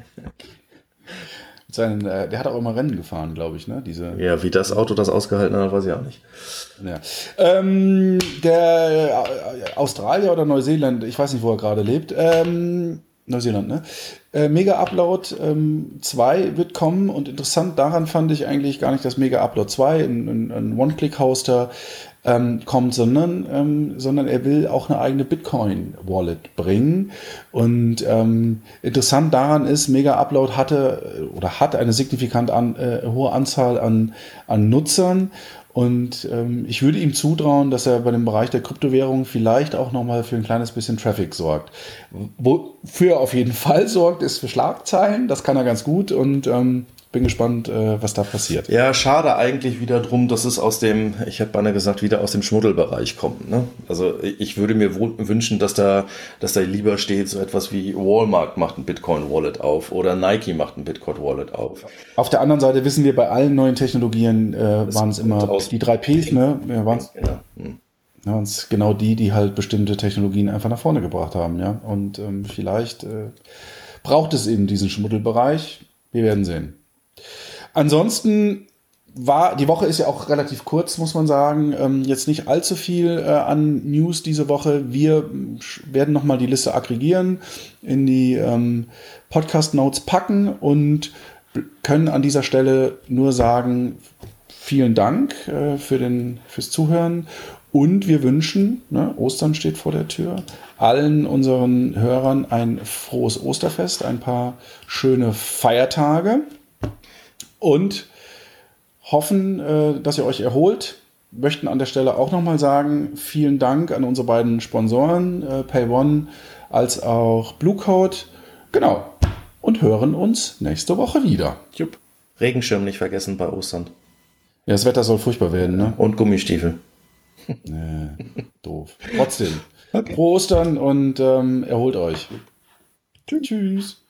Seinen, äh, der hat auch immer Rennen gefahren, glaube ich, ne? Diese ja, wie das Auto das ausgehalten hat, weiß ich auch nicht. Ja. Ähm, der äh, Australier oder Neuseeland, ich weiß nicht, wo er gerade lebt, ähm, Neuseeland, ne? Äh, Mega Upload ähm, zwei wird kommen und interessant daran fand ich eigentlich gar nicht, dass Mega Upload zwei, ein, ein, ein One-Click-Hoster, ähm, kommt, sondern, ähm, sondern er will auch eine eigene Bitcoin-Wallet bringen. Und ähm, interessant daran ist, Mega Upload hatte oder hat eine signifikant an, äh, hohe Anzahl an, an Nutzern. Und ähm, ich würde ihm zutrauen, dass er bei dem Bereich der Kryptowährung vielleicht auch nochmal für ein kleines bisschen Traffic sorgt. Wofür er auf jeden Fall sorgt, ist für Schlagzeilen. Das kann er ganz gut und ähm, bin gespannt, äh, was da passiert. Ja, schade eigentlich wieder drum, dass es aus dem, ich hätte beinahe gesagt, wieder aus dem Schmuddelbereich kommt. Ne? Also ich würde mir wünschen, dass da, dass da lieber steht, so etwas wie Walmart macht ein Bitcoin-Wallet auf oder Nike macht ein Bitcoin-Wallet auf. Auf der anderen Seite wissen wir, bei allen neuen Technologien äh, waren es immer die drei Ps, ne? Ja, waren's, ja. Hm. Ja, waren es genau die, die halt bestimmte Technologien einfach nach vorne gebracht haben. Ja? Und ähm, vielleicht äh, braucht es eben diesen Schmuddelbereich. Wir werden sehen. Ansonsten war, die Woche ist ja auch relativ kurz, muss man sagen. Ähm, jetzt nicht allzu viel äh, an News diese Woche. Wir werden nochmal die Liste aggregieren, in die ähm, Podcast-Notes packen und können an dieser Stelle nur sagen, vielen Dank äh, für den, fürs Zuhören. Und wir wünschen, ne, Ostern steht vor der Tür, allen unseren Hörern ein frohes Osterfest, ein paar schöne Feiertage und hoffen, äh, dass ihr euch erholt. Möchten an der Stelle auch nochmal sagen, vielen Dank an unsere beiden Sponsoren, äh, PayOne als auch Bluecode. Genau. Und hören uns nächste Woche wieder. Jupp. Regenschirm nicht vergessen bei Ostern. Ja, das Wetter soll furchtbar werden, ne? Und Gummistiefel. Nee, doof. Trotzdem. Okay. Frohe Ostern und ähm, erholt euch. Tschüss. Tschüss.